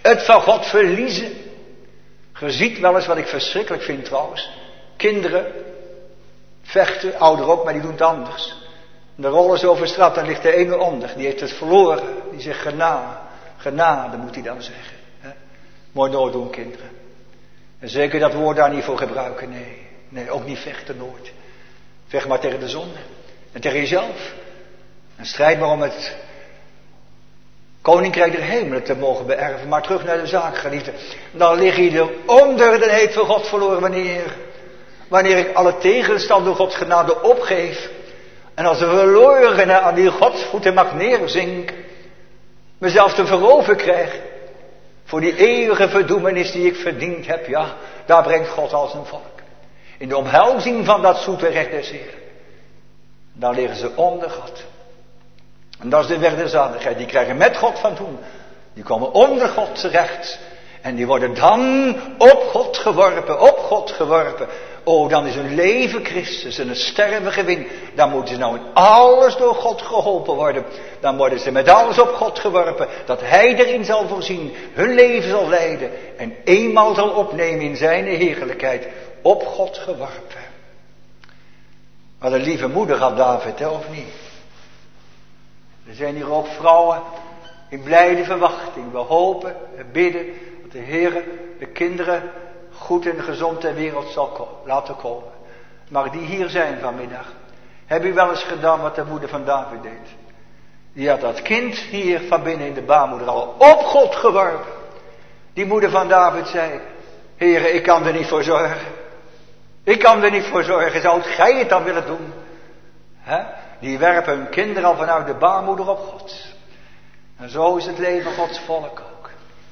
Het van God verliezen. Je ziet wel eens wat ik verschrikkelijk vind trouwens. Kinderen vechten, ouderen ook, maar die doen het anders. En dan rollen ze over straat, dan ligt de ene onder. Die heeft het verloren. Die zegt genade moet hij dan zeggen. Mooi nooit doen, kinderen. En zeker dat woord daar niet voor gebruiken, nee, ook niet vechten nooit. Vecht maar tegen de zonde. En tegen jezelf. En strijd maar om het koninkrijk der hemelen te mogen beërven. Maar terug naar de zaak, geliefde. Dan lig je eronder, dan heeft van God verloren wanneer ik alle tegenstand door Gods genade opgeef. En als een verlorene aan die Gods voeten mag neerzinken. Mezelf te veroveren krijg. Voor die eeuwige verdoemenis die ik verdiend heb. Ja, daar brengt God al zijn volk. In de omhelzing van dat zoete recht des Heeren. Daar liggen ze onder God. En dat is de weg der zaligheid. Die krijgen met God van doen. Die komen onder God terecht. En die worden dan op God geworpen. Oh, dan is hun leven Christus en het sterven gewin. Dan moeten ze nou in alles door God geholpen worden. Dan worden ze met alles op God geworpen. Dat Hij erin zal voorzien. Hun leven zal leiden. En eenmaal zal opnemen in zijn heerlijkheid. Op God geworpen. Wat een lieve moeder had David, hè, of niet? Er zijn hier ook vrouwen in blijde verwachting. We hopen, we bidden dat de Heer de kinderen goed en gezond ter wereld zal laten komen. Maar die hier zijn vanmiddag. Heb u wel eens gedaan wat de moeder van David deed? Die had dat kind hier van binnen in de baarmoeder al op God geworpen. Die moeder van David zei: Heere, ik kan er niet voor zorgen. Ik kan er niet voor zorgen. Zou gij het dan willen doen? Die werpen hun kinderen al vanuit de baarmoeder op God. En zo is het leven Gods volk ook.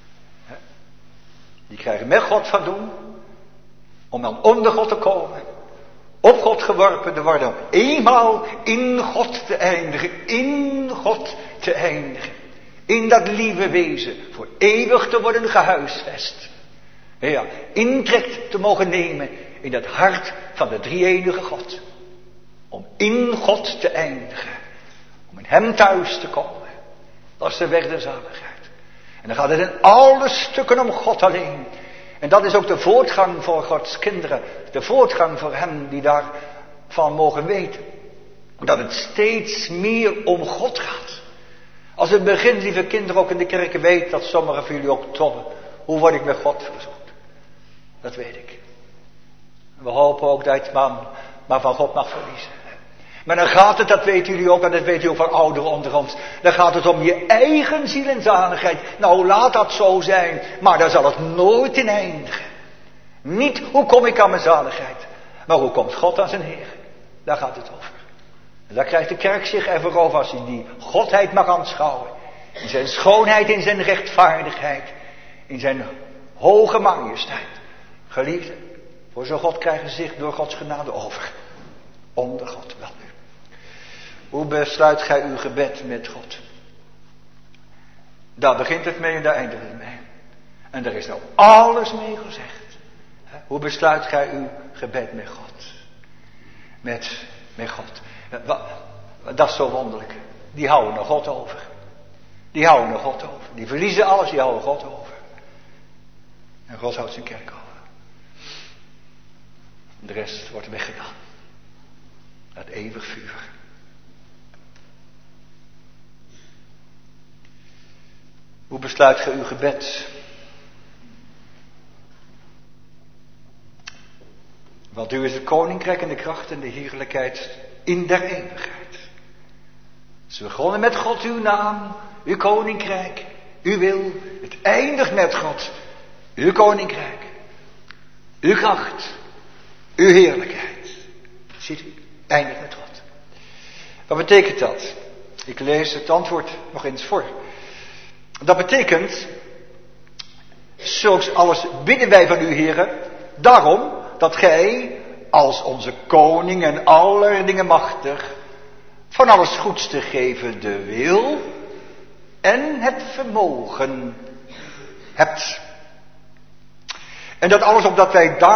Die krijgen met God van doen. Om dan onder God te komen. Op God geworpen te worden. Om eenmaal in God te eindigen. In God te eindigen. In dat lieve wezen. Voor eeuwig te worden gehuisvest. Ja, intrek te mogen nemen in het hart van de drie-enige God. Om in God te eindigen. Om in Hem thuis te komen. Dat is de weg der zaligheid. En dan gaat het in alle stukken om God alleen. En dat is ook de voortgang voor Gods kinderen. De voortgang voor hen die daarvan mogen weten. Dat het steeds meer om God gaat. Als het begint, lieve kinderen, ook in de kerken weet dat sommigen van jullie ook tobben. Hoe word ik met God verzoend? Dat weet ik. We hopen ook dat het maar van God mag verliezen. Maar dan gaat het, dat weten jullie ook, en dat weten jullie ook van ouderen onder ons. Dan gaat het om je eigen ziel en zaligheid. Nou, laat dat zo zijn. Maar daar zal het nooit in eindigen. Niet hoe kom ik aan mijn zaligheid. Maar hoe komt God aan zijn Heer. Daar gaat het over. En daar krijgt de kerk zich even over als hij die Godheid mag aanschouwen. In zijn schoonheid, in zijn rechtvaardigheid. In zijn hoge majesteit. Geliefde, voor zo'n God krijgen ze zich door Gods genade over. Onder God, wel nu. Hoe besluit gij uw gebed met God? Daar begint het mee en daar eindigt het mee. En daar is nou alles mee gezegd. Hoe besluit gij uw gebed met God? Met God. Dat is zo wonderlijk. Die houden naar God over. Die houden naar God over. Die verliezen alles, die houden God over. En God houdt zijn kerk over. De rest wordt weggedaan. Het eeuwig vuur. Hoe besluit gij uw gebed? Want u is het koninkrijk en de kracht en de heerlijkheid in der eeuwigheid. Dus we begonnen met God, uw naam, uw koninkrijk, uw wil. Het eindigt met God, uw koninkrijk, uw kracht, uw heerlijkheid. Ziet u, eindigt met God. Wat betekent dat? Ik lees het antwoord nog eens voor. Dat betekent, zulks alles bidden wij van u, heren, daarom dat gij, als onze koning en aller dingen machtig, van alles goeds te geven de wil en het vermogen hebt. En dat alles opdat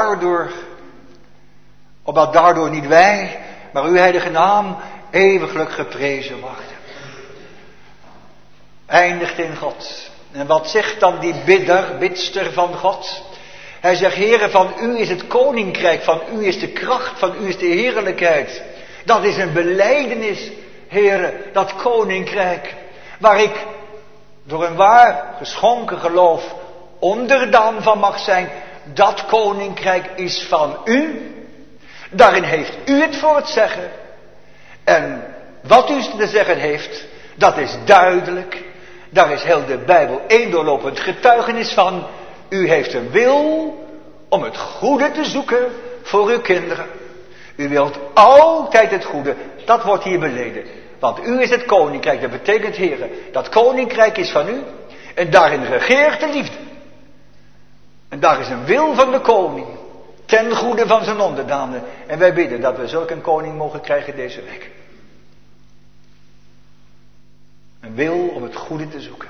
daardoor niet wij, maar uw heilige naam eeuwiglijk geprezen worden. Eindigt in God. En wat zegt dan die bidster van God? Hij zegt, Heere, van u is het koninkrijk, van u is de kracht, van u is de heerlijkheid. Dat is een belijdenis, Heere, dat koninkrijk, waar ik door een waar geschonken geloof onderdaan van mag zijn. Dat koninkrijk is van u. Daarin heeft u het voor het zeggen. En wat u te zeggen heeft, dat is duidelijk. Daar is heel de Bijbel één doorlopend getuigenis van. U heeft een wil om het goede te zoeken voor uw kinderen. U wilt altijd het goede. Dat wordt hier beleden. Want u is het koninkrijk. Dat betekent, heren, dat koninkrijk is van u. En daarin regeert de liefde. En daar is een wil van de koning. Ten goede van zijn onderdanen. En wij bidden dat we zulk een koning mogen krijgen deze week. Een wil om het goede te zoeken.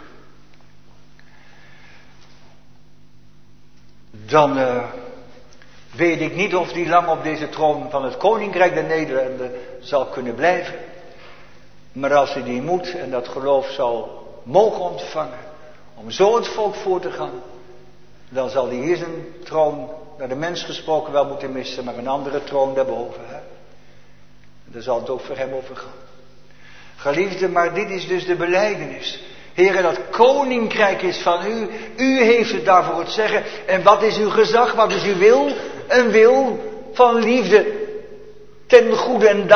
Dan weet ik niet of die lang op deze troon van het koninkrijk der Nederlanden zal kunnen blijven. Maar als hij die moed en dat geloof zal mogen ontvangen, om zo het volk voor te gaan, dan zal hij hier zijn troon, naar de mens gesproken, wel moeten missen, maar een andere troon daarboven. Hè? Daar zal het ook voor hem over gaan. Geliefde, maar dit is dus de belijdenis. Heere, dat koninkrijk is van u. U heeft het daarvoor het zeggen. En wat is uw gezag? Wat is uw wil? Een wil van liefde ten goede. En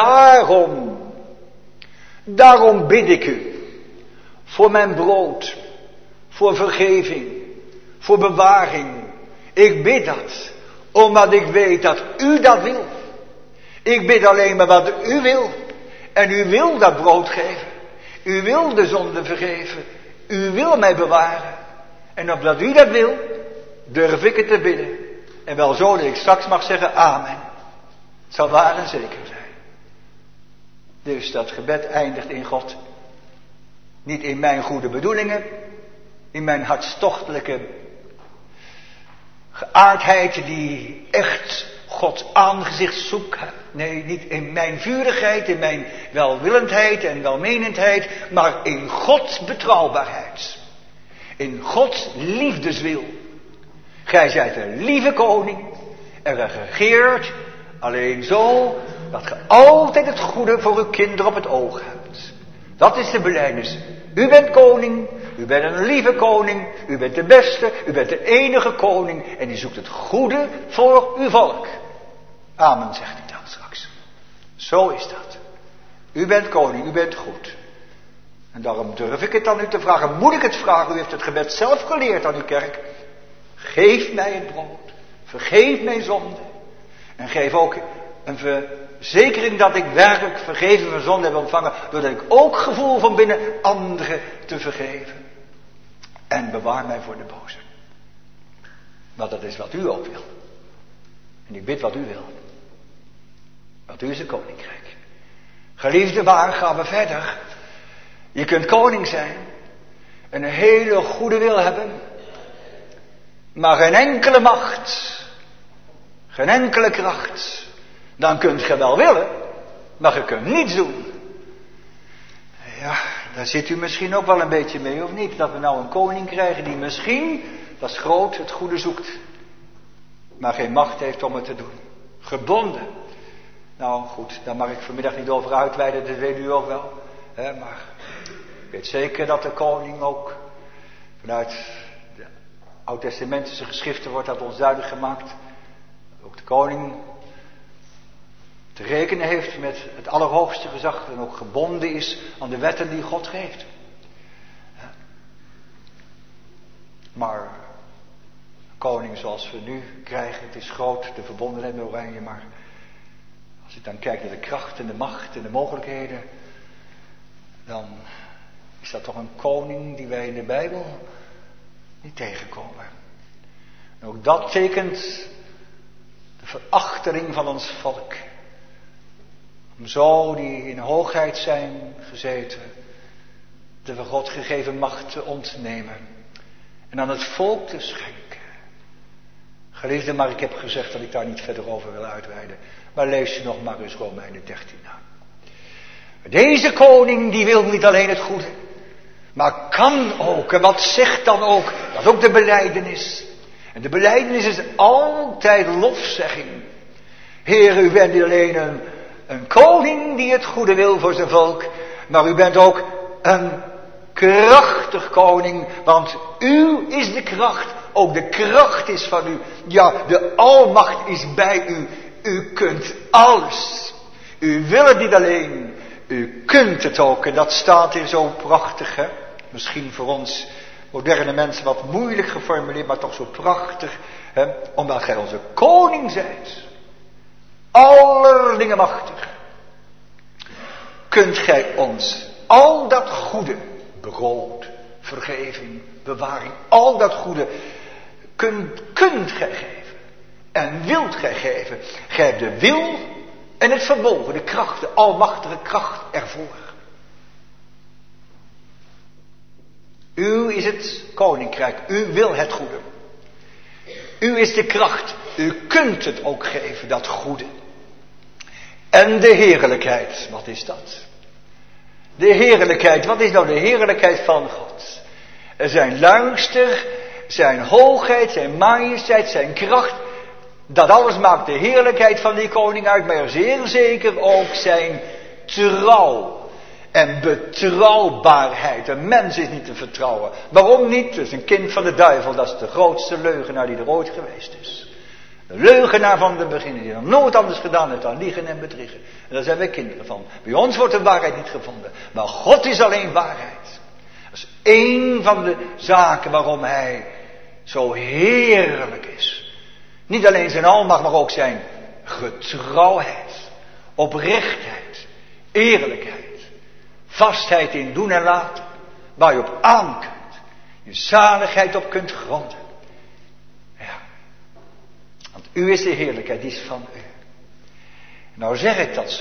daarom bid ik u. Voor mijn brood. Voor vergeving. Voor bewaring. Ik bid dat. Omdat ik weet dat u dat wil. Ik bid alleen maar wat u wil. En u wil dat brood geven. U wil de zonde vergeven. U wil mij bewaren. En omdat u dat wil, durf ik het te bidden. En wel zo dat ik straks mag zeggen amen. Het zal waar en zeker zijn. Dus dat gebed eindigt in God. Niet in mijn goede bedoelingen. In mijn hartstochtelijke geaardheid die echt Gods aangezicht zoekt. Nee, niet in mijn vurigheid, in mijn welwillendheid en welmenendheid, maar in Gods betrouwbaarheid. In Gods liefdeswil. Gij zijt een lieve koning en regeert alleen zo dat ge altijd het goede voor uw kinderen op het oog hebt. Dat is de belijdenis. U bent koning, u bent een lieve koning, u bent de beste, u bent de enige koning en die zoekt het goede voor uw volk. Amen, zegt hij dan straks. Zo is dat. U bent koning, u bent goed. En daarom durf ik het aan u te vragen. Moet ik het vragen? U heeft het gebed zelf geleerd aan uw kerk. Geef mij het brood. Vergeef mijn zonde. En geef ook een verzekering dat ik werkelijk vergeven van zonde heb ontvangen. Doordat ik ook gevoel van binnen anderen te vergeven. En bewaar mij voor de boze. Want dat is wat u ook wil. En ik bid wat u wil. Want u is een koninkrijk. Geliefde, waar gaan we verder? Je kunt koning zijn. En een hele goede wil hebben. Maar geen enkele macht. Geen enkele kracht. Dan kunt je wel willen. Maar je kunt niets doen. Ja, daar zit u misschien ook wel een beetje mee, of niet? Dat we nou een koning krijgen die misschien, dat is groot, het goede zoekt. Maar geen macht heeft om het te doen. Gebonden. Nou goed, daar mag ik vanmiddag niet over uitweiden, dat weet u ook wel. Maar ik weet zeker dat de koning ook vanuit de oud-testamentische geschriften wordt dat ons duidelijk gemaakt. Ook de koning te rekenen heeft met het allerhoogste gezag en ook gebonden is aan de wetten die God geeft. Maar een koning zoals we nu krijgen, het is groot, de verbondenheid met Oranje, maar als je dan kijkt naar de kracht en de macht en de mogelijkheden, dan is dat toch een koning die wij in de Bijbel niet tegenkomen. En ook dat tekent de verachtering van ons volk. Om zo die in hoogheid zijn gezeten, de van God gegeven macht te ontnemen. En aan het volk te schenken. Geliefde, maar ik heb gezegd dat ik daar niet verder over wil uitweiden. Maar lees u nog maar eens Romeinen 13 na. Deze koning die wil niet alleen het goede. Maar kan ook, en wat zegt dan ook? Dat is ook de belijdenis. En de belijdenis is altijd lofzegging. Heer, u bent niet alleen een koning die het goede wil voor zijn volk, maar u bent ook een krachtig koning, want u is de kracht. Ook de kracht is van u. Ja, de almacht is bij u. U kunt alles. U wil het niet alleen. U kunt het ook. En dat staat hier zo prachtig, hè. Misschien voor ons moderne mensen wat moeilijk geformuleerd, maar toch zo prachtig. Hè? Omdat gij onze koning zijt. Aller dingen machtig. Kunt gij ons al dat goede, brood, vergeving, bewaring, al dat goede, kunt gij geven. En wilt gij geven. Gij hebt de wil en het vermogen, de kracht, de almachtige kracht ervoor. U is het koninkrijk. U wil het goede. U is de kracht. U kunt het ook geven, dat goede. En de heerlijkheid, wat is dat? De heerlijkheid, wat is nou de heerlijkheid van God? Zijn luister, zijn hoogheid, zijn majesteit, zijn kracht. Dat alles maakt de heerlijkheid van die koning uit, maar zeer zeker ook zijn trouw. En betrouwbaarheid. Een mens is niet te vertrouwen. Waarom niet? Het is een kind van de duivel. Dat is de grootste leugenaar die er ooit geweest is. De leugenaar van de begin. Die nog nooit anders gedaan heeft dan liegen en bedriegen. En daar zijn wij kinderen van. Bij ons wordt de waarheid niet gevonden. Maar God is alleen waarheid. Dat is één van de zaken waarom hij zo heerlijk is. Niet alleen zijn almacht, maar ook zijn getrouwheid. Oprechtheid. Eerlijkheid. Vastheid in doen en laten. Waar je op aan kunt. Je zaligheid op kunt gronden. Ja. Want u is de heerlijkheid, die is van u. Nou zeg ik dat zo.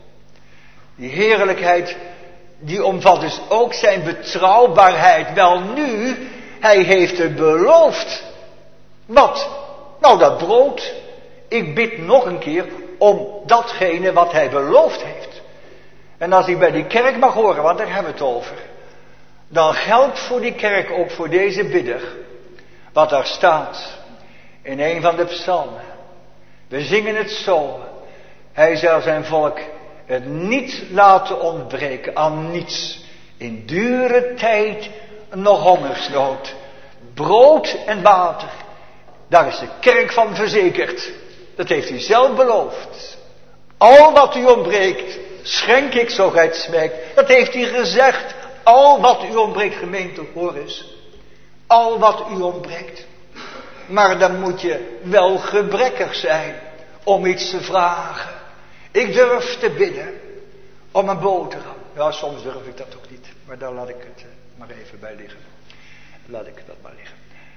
Die heerlijkheid, die omvat dus ook zijn betrouwbaarheid. Wel nu, hij heeft het beloofd. Wat? Nou, dat brood. Ik bid nog een keer om datgene wat hij beloofd heeft. En als ik bij die kerk mag horen, want daar hebben we het over. Dan geldt voor die kerk ook voor deze bidder. Wat daar staat in een van de psalmen. We zingen het zo. Hij zal zijn volk het niet laten ontbreken aan niets. In dure tijd nog hongersnood. Brood en water. Daar is de kerk van verzekerd. Dat heeft hij zelf beloofd. Al wat u ontbreekt, schenk ik zo gij het smijt. Dat heeft hij gezegd. Al wat u ontbreekt, gemeente, hoor eens. Al wat u ontbreekt. Maar dan moet je wel gebrekkig zijn om iets te vragen. Ik durf te bidden om een boterham. Ja, soms durf ik dat ook niet. Maar daar laat ik het maar even bij liggen. Laat ik dat maar liggen.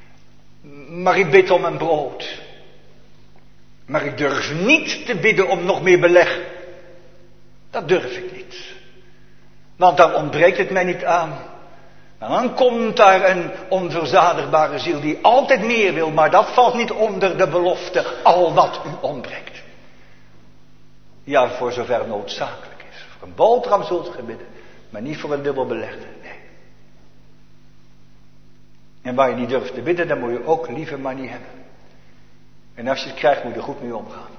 Maar ik bid om een brood. Maar ik durf niet te bidden om nog meer beleg. Dat durf ik niet. Want dan ontbreekt het mij niet aan. En dan komt daar een onverzadigbare ziel die altijd meer wil. Maar dat valt niet onder de belofte. Al wat u ontbreekt. Ja, voor zover noodzakelijk is. Voor een boterham zult ge bidden. Maar niet voor een dubbel belegde. Nee. En waar je niet durft te bidden, dan moet je ook liever maar niet hebben. En als je het krijgt, moet je er goed mee omgaan.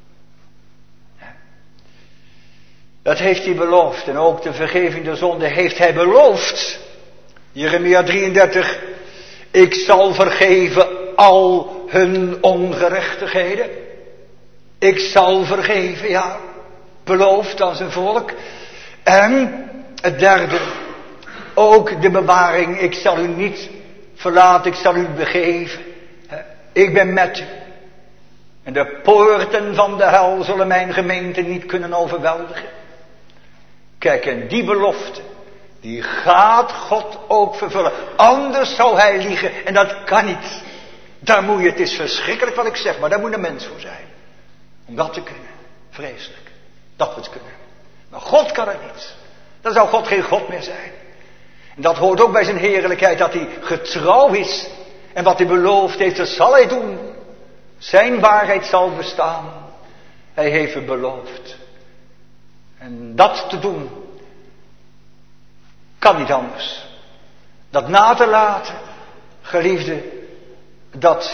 Dat heeft hij beloofd. En ook de vergeving der zonde heeft hij beloofd. Jeremia 33. Ik zal vergeven al hun ongerechtigheden. Ik zal vergeven, ja. Beloofd aan zijn volk. En het derde. Ook de bewaring. Ik zal u niet verlaten. Ik zal u begeven. Ik ben met u. En de poorten van de hel zullen mijn gemeente niet kunnen overweldigen. Kijk, en die belofte, die gaat God ook vervullen. Anders zou hij liegen en dat kan niet. Daar moet je, het is verschrikkelijk wat ik zeg, maar daar moet een mens voor zijn. Om dat te kunnen. Vreselijk. Dat we het kunnen. Maar God kan het niet. Dan zou God geen God meer zijn. En dat hoort ook bij zijn heerlijkheid, dat hij getrouw is. En wat hij beloofd heeft, dat zal hij doen. Zijn waarheid zal bestaan. Hij heeft het beloofd. En dat te doen kan niet anders Dat na te laten, geliefde, dat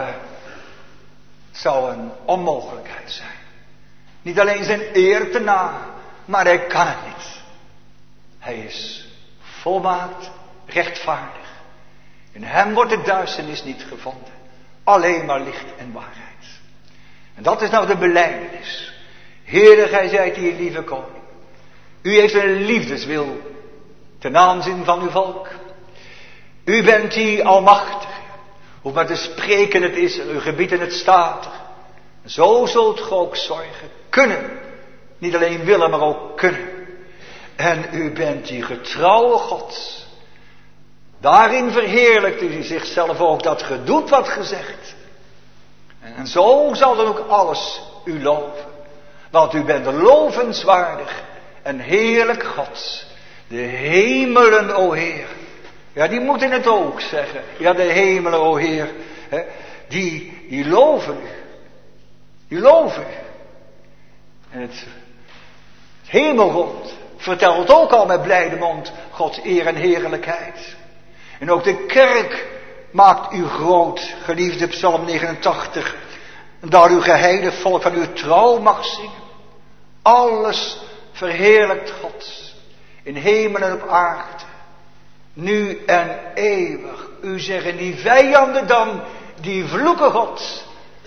zou een onmogelijkheid zijn. Niet alleen zijn eer te na, maar hij kan het niet. Hij is volmaakt, rechtvaardig. In hem wordt de duisternis niet gevonden. Alleen maar licht en waarheid. En dat is nou de belijdenis. Heere, gij zijt hier, lieve koning. U heeft een liefdeswil ten aanzien van uw volk. U bent hier almachtig. Hoe maar te spreken het is, uw gebieden het statig. Zo zult ge ook zorgen. Kunnen. Niet alleen willen, maar ook kunnen. En u bent die getrouwe God. Daarin verheerlijkt u zichzelf ook, dat ge doet wat gezegd. En zo zal dan ook alles u loven. Want u bent lovenswaardig en heerlijk God. De hemelen, o Heer. Ja, die moeten het ook zeggen. Ja, de hemelen, o Heer. Die loven u. Die loven u. En het hemelrond vertelt ook al met blijde mond Gods eer en heerlijkheid. En ook de kerk maakt u groot, geliefde Psalm 89. Daar uw geheide volk van uw trouw mag zingen. Alles verheerlijkt God. In hemel en op aarde. Nu en eeuwig. U zeggen die vijanden dan, die vloeken God.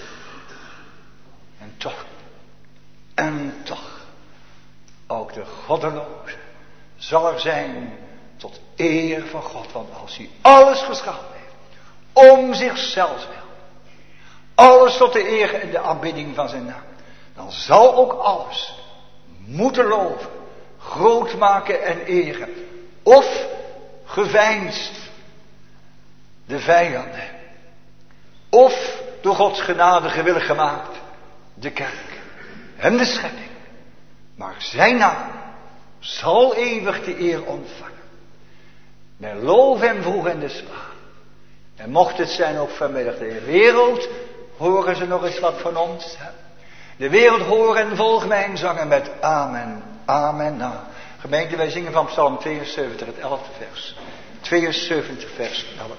En toch. Ook de goddeloze zal er zijn tot eer van God. Want als hij alles geschapen heeft, om zichzelf wil, alles tot de eer en de aanbidding van zijn naam, dan zal ook alles moeten loven, groot maken en eren. Of geveinsd de vijanden. Of door Gods genade gewillig gemaakt de kerk en de schepping. Maar zijn naam zal eeuwig de eer ontvangen. Men loof hem vroeg in de zwaar. En mocht het zijn ook vanmiddag de wereld, horen ze nog eens wat van ons. Hè? De wereld horen en volg mijn zangen met amen, amen na. Gemeente, wij zingen van Psalm 72, het 11e vers. 72 vers 11.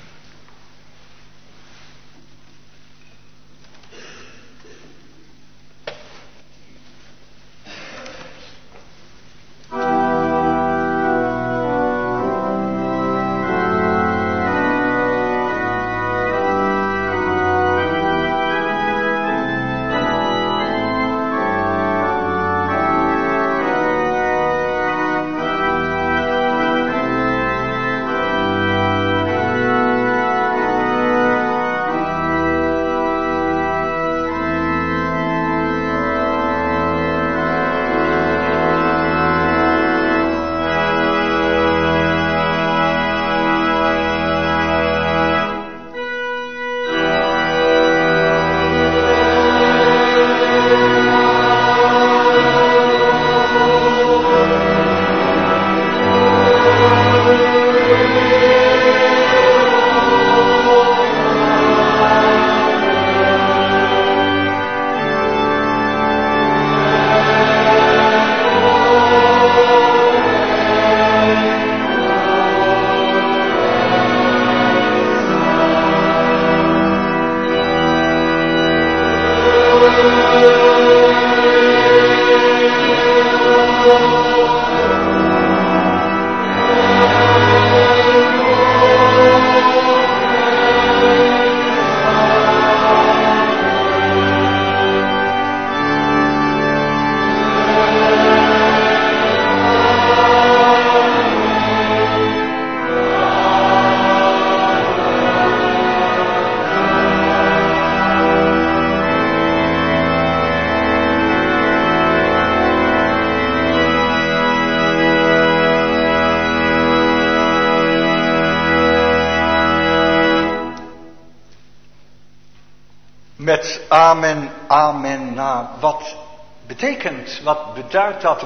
Met amen, amen na. Wat betekent, wat beduidt dat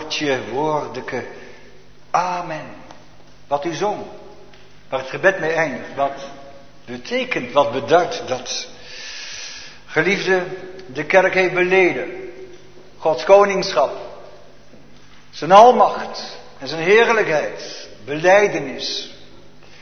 woordeke amen? Wat u zong, waar het gebed mee eindigt. Wat betekent, wat beduidt dat? Geliefde, de kerk heeft beleden Gods koningschap, zijn almacht en zijn heerlijkheid, belijdenis.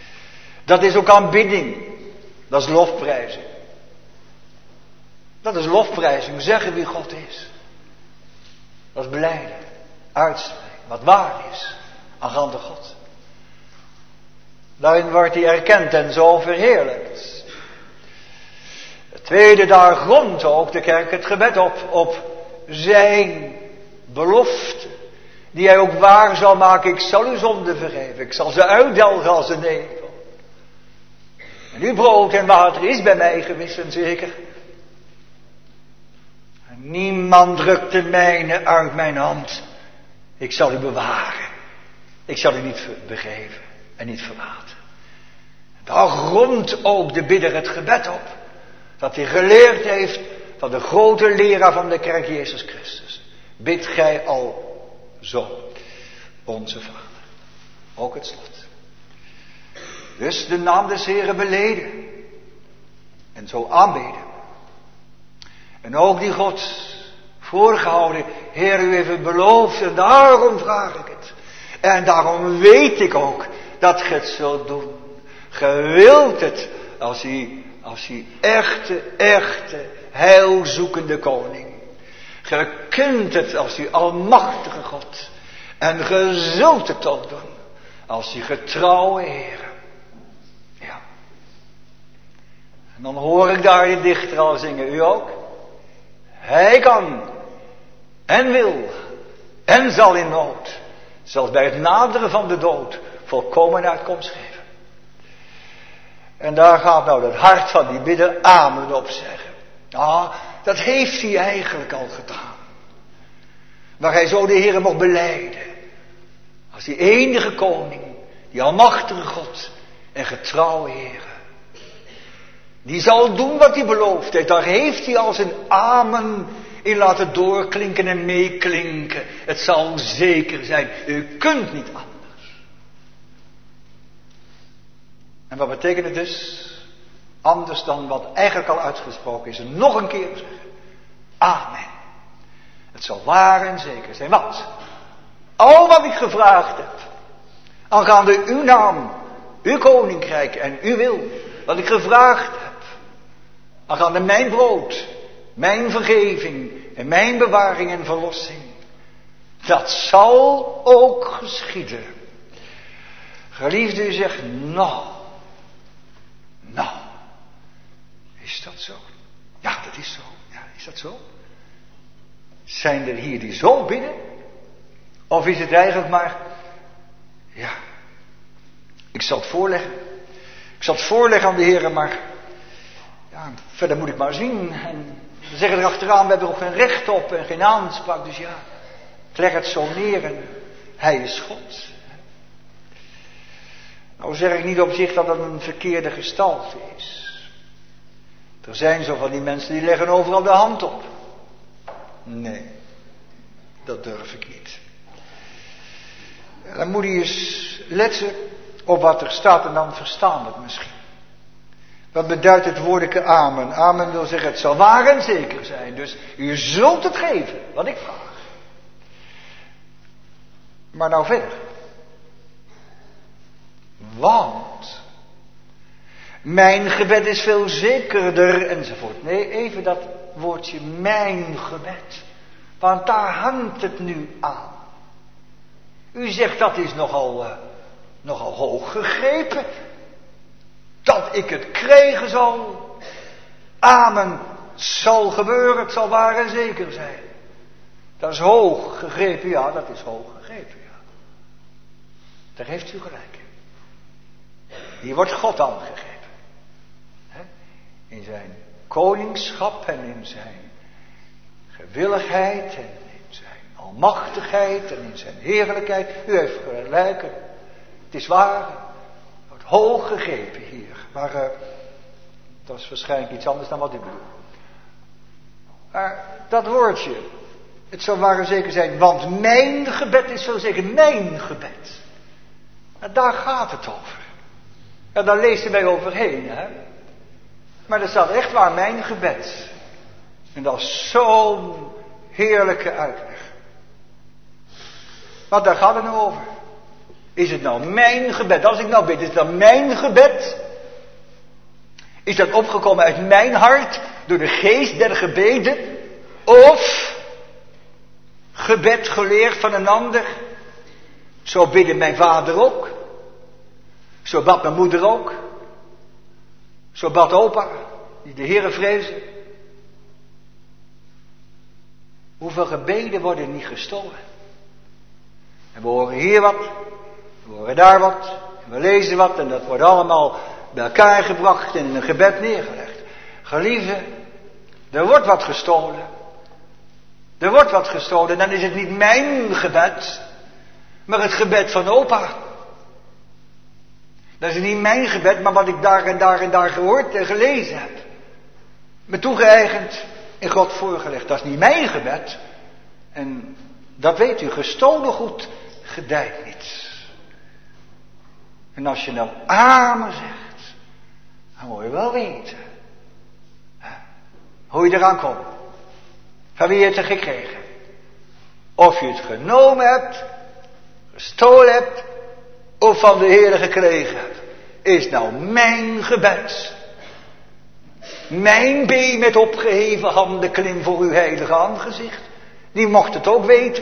Dat is ook aanbidding. Dat is lofprijzing. Dat is lofprijzing. Zeggen wie God is. Dat is belijden. Uitspreken. Wat waar is. Aangaande God. Daarin wordt hij erkend en zo verheerlijkt. Het tweede, daar grondt ook de kerk het gebed op zijn belofte. Die hij ook waar zal maken. Ik zal uw zonde vergeven. Ik zal ze uitdelgen als een nevel. En uw brood en water is bij mij gewis en zeker. En niemand drukt de mijne uit mijn hand. Ik zal u bewaren. Ik zal u niet begeven en niet verlaten. Daar grondt ook de bidder het gebed op. Dat hij geleerd heeft van de grote leraar van de kerk, Jezus Christus. Bid gij al zo, onze Vader. Ook het slot. Dus de naam des Heren beleden. En zo aanbeden. En ook die God voorgehouden. Heer, u heeft het beloofd en daarom vraag ik het. En daarom weet ik ook dat ge het zult doen. Ge wilt het als die echte heilzoekende koning. Ge kunt het als die almachtige God. En ge zult het ook doen als die getrouwe Heer. Ja. En dan hoor ik daar die dichter al zingen. U ook? Hij kan en wil en zal in nood, zelfs bij het naderen van de dood, volkomen uitkomst geven. En daar gaat nou het hart van die bidder amen op zeggen. Ah, dat heeft hij eigenlijk al gedaan. Waar hij zo de Heere mocht belijden. Als die enige koning, die almachtige God en getrouwe Heere. Die zal doen wat hij beloofd heeft. Daar heeft hij al zijn amen in laten doorklinken en meeklinken. Het zal zeker zijn. U kunt niet anders. En wat betekent het dus? Anders dan wat eigenlijk al uitgesproken is. En nog een keer zeggen. Amen. Het zal waar en zeker zijn. Wat? Al wat ik gevraagd heb. Aangaande uw naam. Uw koninkrijk en uw wil. Wat ik gevraagd heb. Aangaande mijn brood. Mijn vergeving. En mijn bewaring en verlossing. Dat zal ook geschieden. Geliefde, u zegt nou. Is dat zo? Ja, dat is zo. Ja, is dat zo? Zijn er hier die zo bidden? Of is het eigenlijk maar... Ja, ik zal het voorleggen. Ik zal het voorleggen aan de Heer, maar... Ja, verder moet ik maar zien. En ze zeggen erachteraan, we hebben er ook geen recht op en geen aanspraak. Dus ja, ik leg het zo neer en Hij is God. Nou zeg ik niet op zich dat het een verkeerde gestalte is. Er zijn zo van die mensen die leggen overal de hand op. Nee, dat durf ik niet. Dan moet je eens letten op wat er staat en dan verstaan we het misschien. Wat beduidt het woordelijke amen? Amen wil zeggen het zal waar en zeker zijn. Dus u zult het geven wat ik vraag. Maar nou verder. Want mijn gebed is veel zekerder enzovoort. Nee, even dat woordje mijn gebed. Want daar hangt het nu aan. U zegt dat is nogal hoog gegrepen. Dat ik het krijgen zal. Amen. Zal gebeuren. Het zal waar en zeker zijn. Dat is hoog gegrepen. Ja, dat is hoog gegrepen. Ja. Daar heeft u gelijk in. Hier wordt God aangegrepen. In zijn koningschap en in zijn gewilligheid en in zijn almachtigheid en in zijn heerlijkheid. U heeft gelijk. Het is waar. Het wordt hoog gegrepen hier. Maar dat is waarschijnlijk iets anders dan wat u bedoelt. Maar dat woordje. Het zal waar en zeker zijn. Want mijn gebed is zo zeker mijn gebed. En daar gaat het over. En daar lezen wij overheen. Hè? Maar er staat echt waar mijn gebed. En dat is zo'n heerlijke uitleg. Want daar gaat het nu over. Is het nou mijn gebed? Als ik nou bid, is dat mijn gebed? Is dat opgekomen uit mijn hart door de geest der gebeden? Of gebed geleerd van een ander? Zo bidde mijn vader ook. Zo bad mijn moeder ook. Zo bad opa, die de Heere vreesde. Hoeveel gebeden worden niet gestolen? En we horen hier wat, we horen daar wat, en we lezen wat en dat wordt allemaal bij elkaar gebracht en in een gebed neergelegd. Geliefde, er wordt wat gestolen. Er wordt wat gestolen, dan is het niet mijn gebed, maar het gebed van opa. Dat is niet mijn gebed, maar wat ik daar en daar en daar gehoord en gelezen heb. Me toegeëigend in God voorgelegd. Dat is niet mijn gebed. En dat weet u, gestolen goed gedijt niet. En als je nou amen zegt, dan moet je wel weten hoe je eraan komt. Van wie je het gekregen. Of je het genomen hebt, gestolen hebt, of van de Heer gekregen hebt. Is nou mijn gebed. Mijn been met opgeheven handen klim voor uw heilige aangezicht. Die mocht het ook weten.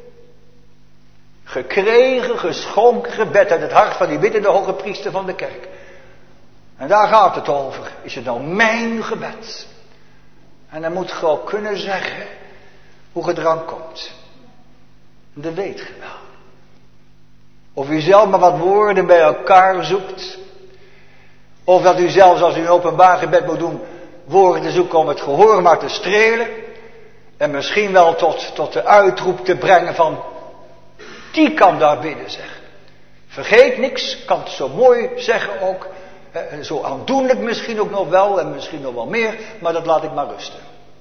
Gekregen, geschonken gebed uit het hart van die biddende hoge priester van de kerk. En daar gaat het over. Is het nou mijn gebed? En dan moet je ook kunnen zeggen hoe je eraan komt. Dat weet je wel. Of u zelf maar wat woorden bij elkaar zoekt. Of dat u zelfs als u een openbaar gebed moet doen, woorden zoekt om het gehoor maar te strelen. En misschien wel tot de uitroep te brengen van, die kan daar bidden zeggen. Vergeet niks, kan het zo mooi zeggen ook. Zo aandoenlijk misschien ook nog wel en misschien nog wel meer, maar dat laat ik maar rusten.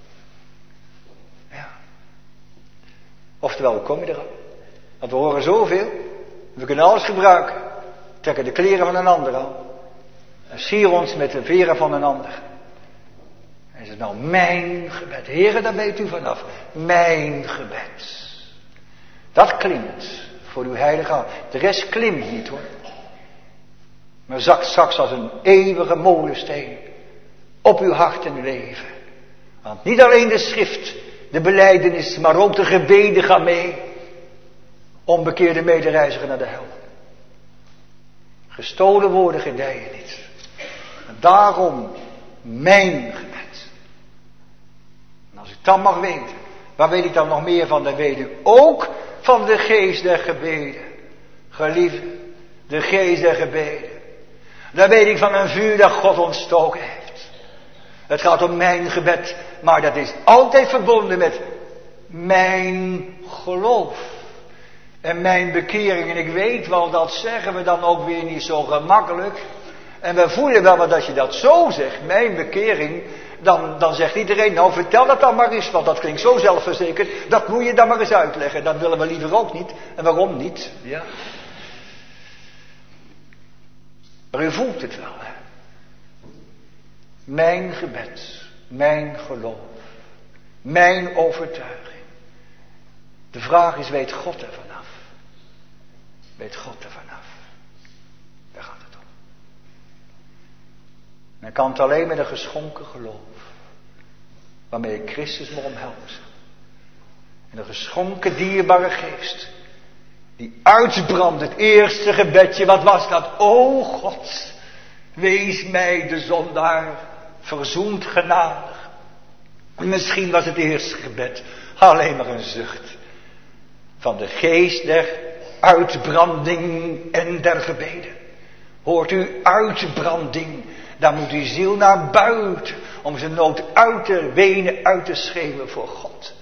Ja. Oftewel, hoe kom je eraan? Want we horen zoveel. We kunnen alles gebruiken. Trekken de kleren van een ander aan. En sier ons met de veren van een ander. En is het nou mijn gebed? Heere, daar weet u vanaf. Mijn gebed. Dat klinkt voor uw heilige hand. De rest klimt niet hoor. Maar zakt straks als een eeuwige molensteen op uw hart en leven. Want niet alleen de schrift, de belijdenis, maar ook de gebeden gaan mee. Onbekeerde medereiziger naar de hel. Gestolen woorden gedijen niet. En daarom mijn gebed. En als ik dat mag weten, waar weet ik dan nog meer van? Dan weet u ook van de geest der gebeden. Geliefde, de geest der gebeden. Dan weet ik van een vuur dat God ontstoken heeft. Het gaat om mijn gebed, maar dat is altijd verbonden met mijn geloof. En mijn bekering, en ik weet wel, dat zeggen we dan ook weer niet zo gemakkelijk. En we voelen wel dat je dat zo zegt, mijn bekering, dan zegt iedereen, nou vertel dat dan maar eens, want dat klinkt zo zelfverzekerd, dat moet je dan maar eens uitleggen. Dat willen we liever ook niet. En waarom niet? Ja. Maar u voelt het wel, hè? Mijn gebed, mijn geloof, mijn overtuiging. De vraag is, weet God er vanaf? Weet God er vanaf? Daar gaat het om. Men kan het alleen met een geschonken geloof, waarmee ik Christus moet omhelzen. En een geschonken dierbare geest, die uitbrandt het eerste gebedje. Wat was dat? O God, wees mij de zondaar verzoend genadig. Misschien was het eerste gebed alleen maar een zucht van de geest der uitbranding en der gebeden. Hoort u uitbranding, dan moet uw ziel naar buiten om zijn nood uit te wenen, uit te schreeuwen voor God.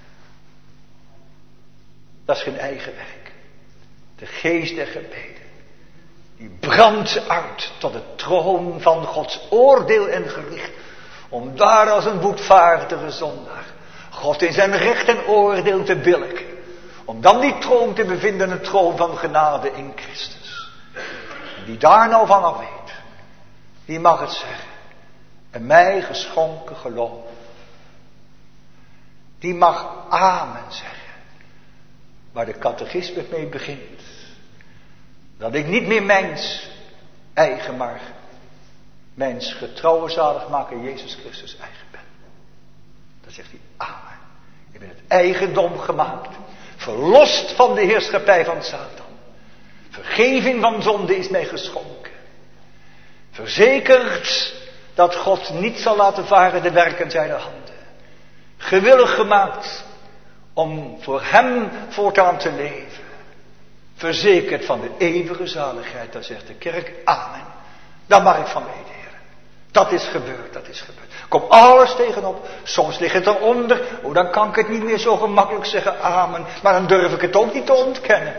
Dat is geen eigen werk. De geest der gebeden, die brandt uit tot de troon van Gods oordeel en gericht, om daar als een boetvaardige zondaar God in zijn recht en oordeel te billijken, om dan die troon te bevinden, een troon van genade in Christus. En die daar nou van af weet, die mag het zeggen. En mij geschonken geloof, die mag amen zeggen. Waar de catechisme mee begint. Dat ik niet meer mijns eigen, maar mijns getrouwe zaligmaker Jezus Christus eigen ben. Dan zegt hij, amen. Ik ben het eigendom gemaakt. Verlost van de heerschappij van Satan. Vergeving van zonde is mij geschonken. Verzekerd dat God niet zal laten varen de werken zijner handen. Gewillig gemaakt om voor hem voortaan te leven. Verzekerd van de eeuwige zaligheid. Dan zegt de kerk, amen. Daar mag ik van weten, Heer. Dat is gebeurd, dat is gebeurd. Kom alles tegenop. Soms ligt het eronder. Oh, dan kan ik het niet meer zo gemakkelijk zeggen, amen. Maar dan durf ik het ook niet te ontkennen.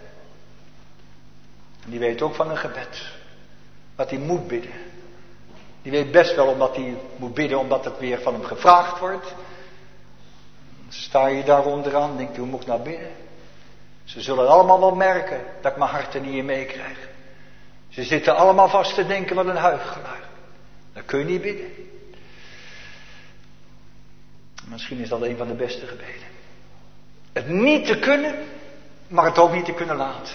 En die weet ook van een gebed. Wat hij moet bidden. Die weet best wel omdat hij moet bidden, omdat het weer van hem gevraagd wordt. Dan sta je daar onderaan en denk je, hoe moet ik nou bidden? Ze zullen allemaal wel merken dat ik mijn hart er niet in meekrijg. Ze zitten allemaal vast te denken, wat een huichelaar. Dan kun je niet bidden. Misschien is dat een van de beste gebeden. Het niet te kunnen, maar het ook niet te kunnen laten.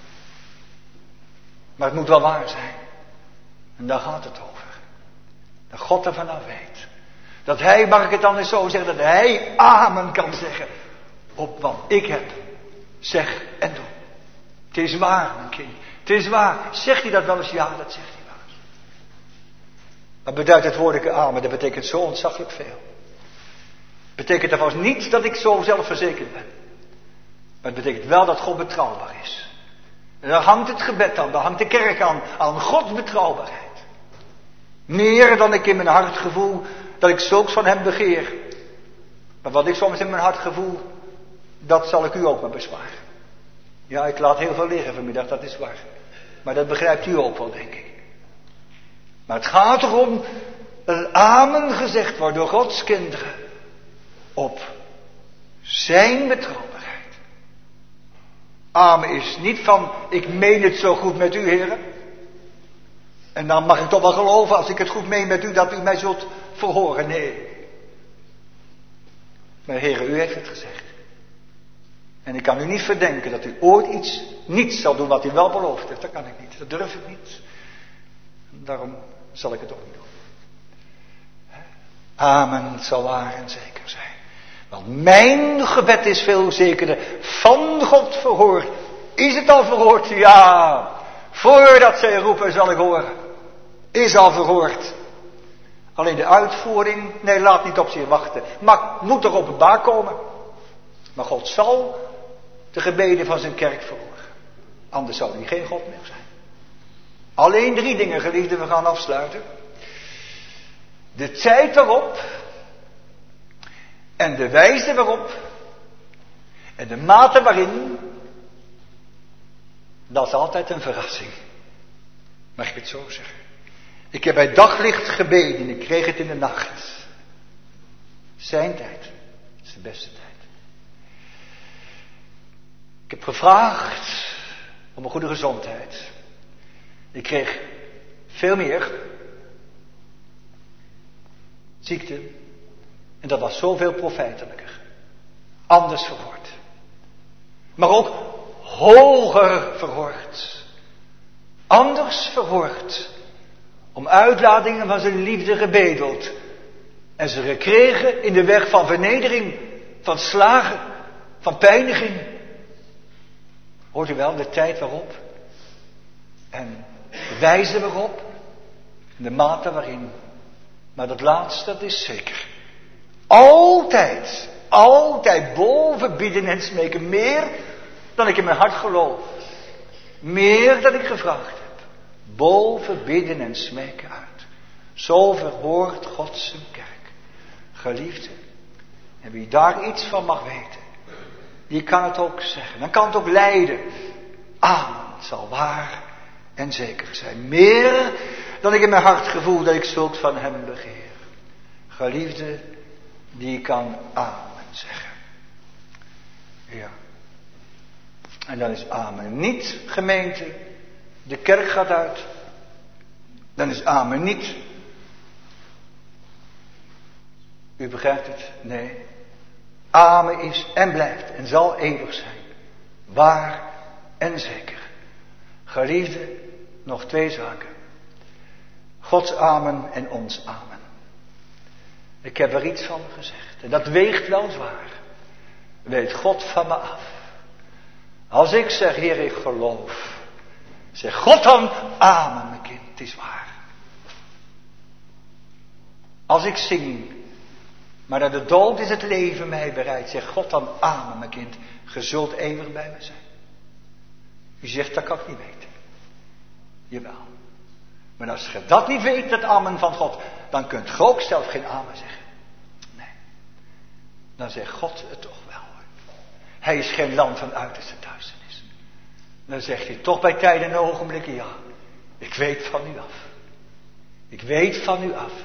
Maar het moet wel waar zijn. En daar gaat het over. Dat God er vanaf weet. Dat hij, mag ik het dan eens zo zeggen, dat hij amen kan zeggen. Op wat ik heb. Zeg en doe. Het is waar, mijn kind. Het is waar. Zegt hij dat wel eens? Ja, dat zegt hij wel eens. Wat beduidt het woordelijke amen? Dat betekent zo ontzaglijk veel. Betekent alvast niet dat ik zo zelfverzekerd ben. Maar het betekent wel dat God betrouwbaar is. En daar hangt het gebed aan, daar hangt de kerk aan Gods betrouwbaarheid. Meer dan ik in mijn hart gevoel dat ik zulks van hem begeer. Maar wat ik soms in mijn hart gevoel, dat zal ik u ook maar bezwaren. Ja, ik laat heel veel liggen vanmiddag, dat is waar. Maar dat begrijpt u ook wel, denk ik. Maar het gaat erom dat het amen gezegd wordt door Gods kinderen. Op zijn betrouwbaarheid. Amen is niet van, ik meen het zo goed met u, heren. En dan mag ik toch wel geloven, als ik het goed meen met u, dat u mij zult verhoren. Nee. Maar heren, u heeft het gezegd. En ik kan u niet verdenken dat u ooit niet zal doen wat u wel beloofd heeft. Dat kan ik niet, dat durf ik niet. Daarom zal ik het ook niet doen. Amen zal waar en zeker zijn. Want mijn gebed is veel zekerder van God verhoord. Is het al verhoord? Ja. Voordat zij roepen zal ik horen. Is al verhoord. Alleen de uitvoering, nee, laat niet op zich wachten. Maar moet er openbaar komen. Maar God zal de gebeden van zijn kerk verhoren. Anders zou hij geen God meer zijn. Alleen 3 dingen, geliefden, we gaan afsluiten. De tijd waarop. En de wijze waarop. En de mate waarin. Dat is altijd een verrassing. Mag ik het zo zeggen? Ik heb bij daglicht gebeden en ik kreeg het in de nacht. Zijn tijd. Dat is de beste tijd. Ik heb gevraagd om een goede gezondheid. Ik kreeg veel meer ziekte. En dat was zoveel profijtelijker. Anders verhoord. Maar ook hoger verhoord. Anders verhoord. Om uitladingen van zijn liefde gebedeld. En ze gekregen in de weg van vernedering. Van slagen. Van pijniging. Hoort u wel de tijd waarop? En de wijze waarop? En de mate waarin? Maar dat laatste, dat is zeker. Altijd boven bidden en smeken. Meer dan ik in mijn hart geloof. Meer dan ik gevraagd heb. Boven bidden en smeken uit. Zo verhoort God zijn kerk. Geliefde. En wie daar iets van mag weten. Die kan het ook zeggen. Dan kan het ook leiden. Amen. Het zal waar en zeker zijn. Meer dan ik in mijn hart gevoel dat ik zulks van hem begeer. Geliefde, die kan amen zeggen. Ja. En dan is amen niet, gemeente. De kerk gaat uit. Dan is amen niet. U begrijpt het? Nee. Amen is en blijft en zal eeuwig zijn. Waar en zeker. Geliefde, nog 2 zaken. Gods amen en ons amen. Ik heb er iets van gezegd. En dat weegt wel zwaar. Weet God van me af. Als ik zeg, Heer, ik geloof. Zeg God dan, amen, mijn kind, het is waar. Als ik zing, maar naar de dood is het leven mij bereid. Zeg God dan, amen, mijn kind, ge zult eeuwig bij me zijn. U zegt, dat kan ik niet weten. Jawel. Maar als je dat niet weet, dat amen van God, dan kunt je ook zelf geen amen zeggen. Nee. Dan zegt God het toch wel. Hij is geen land van uiterste duisternis. Dan zegt hij toch bij tijden en ogenblikken, ja, ik weet van u af. Ik weet van u af.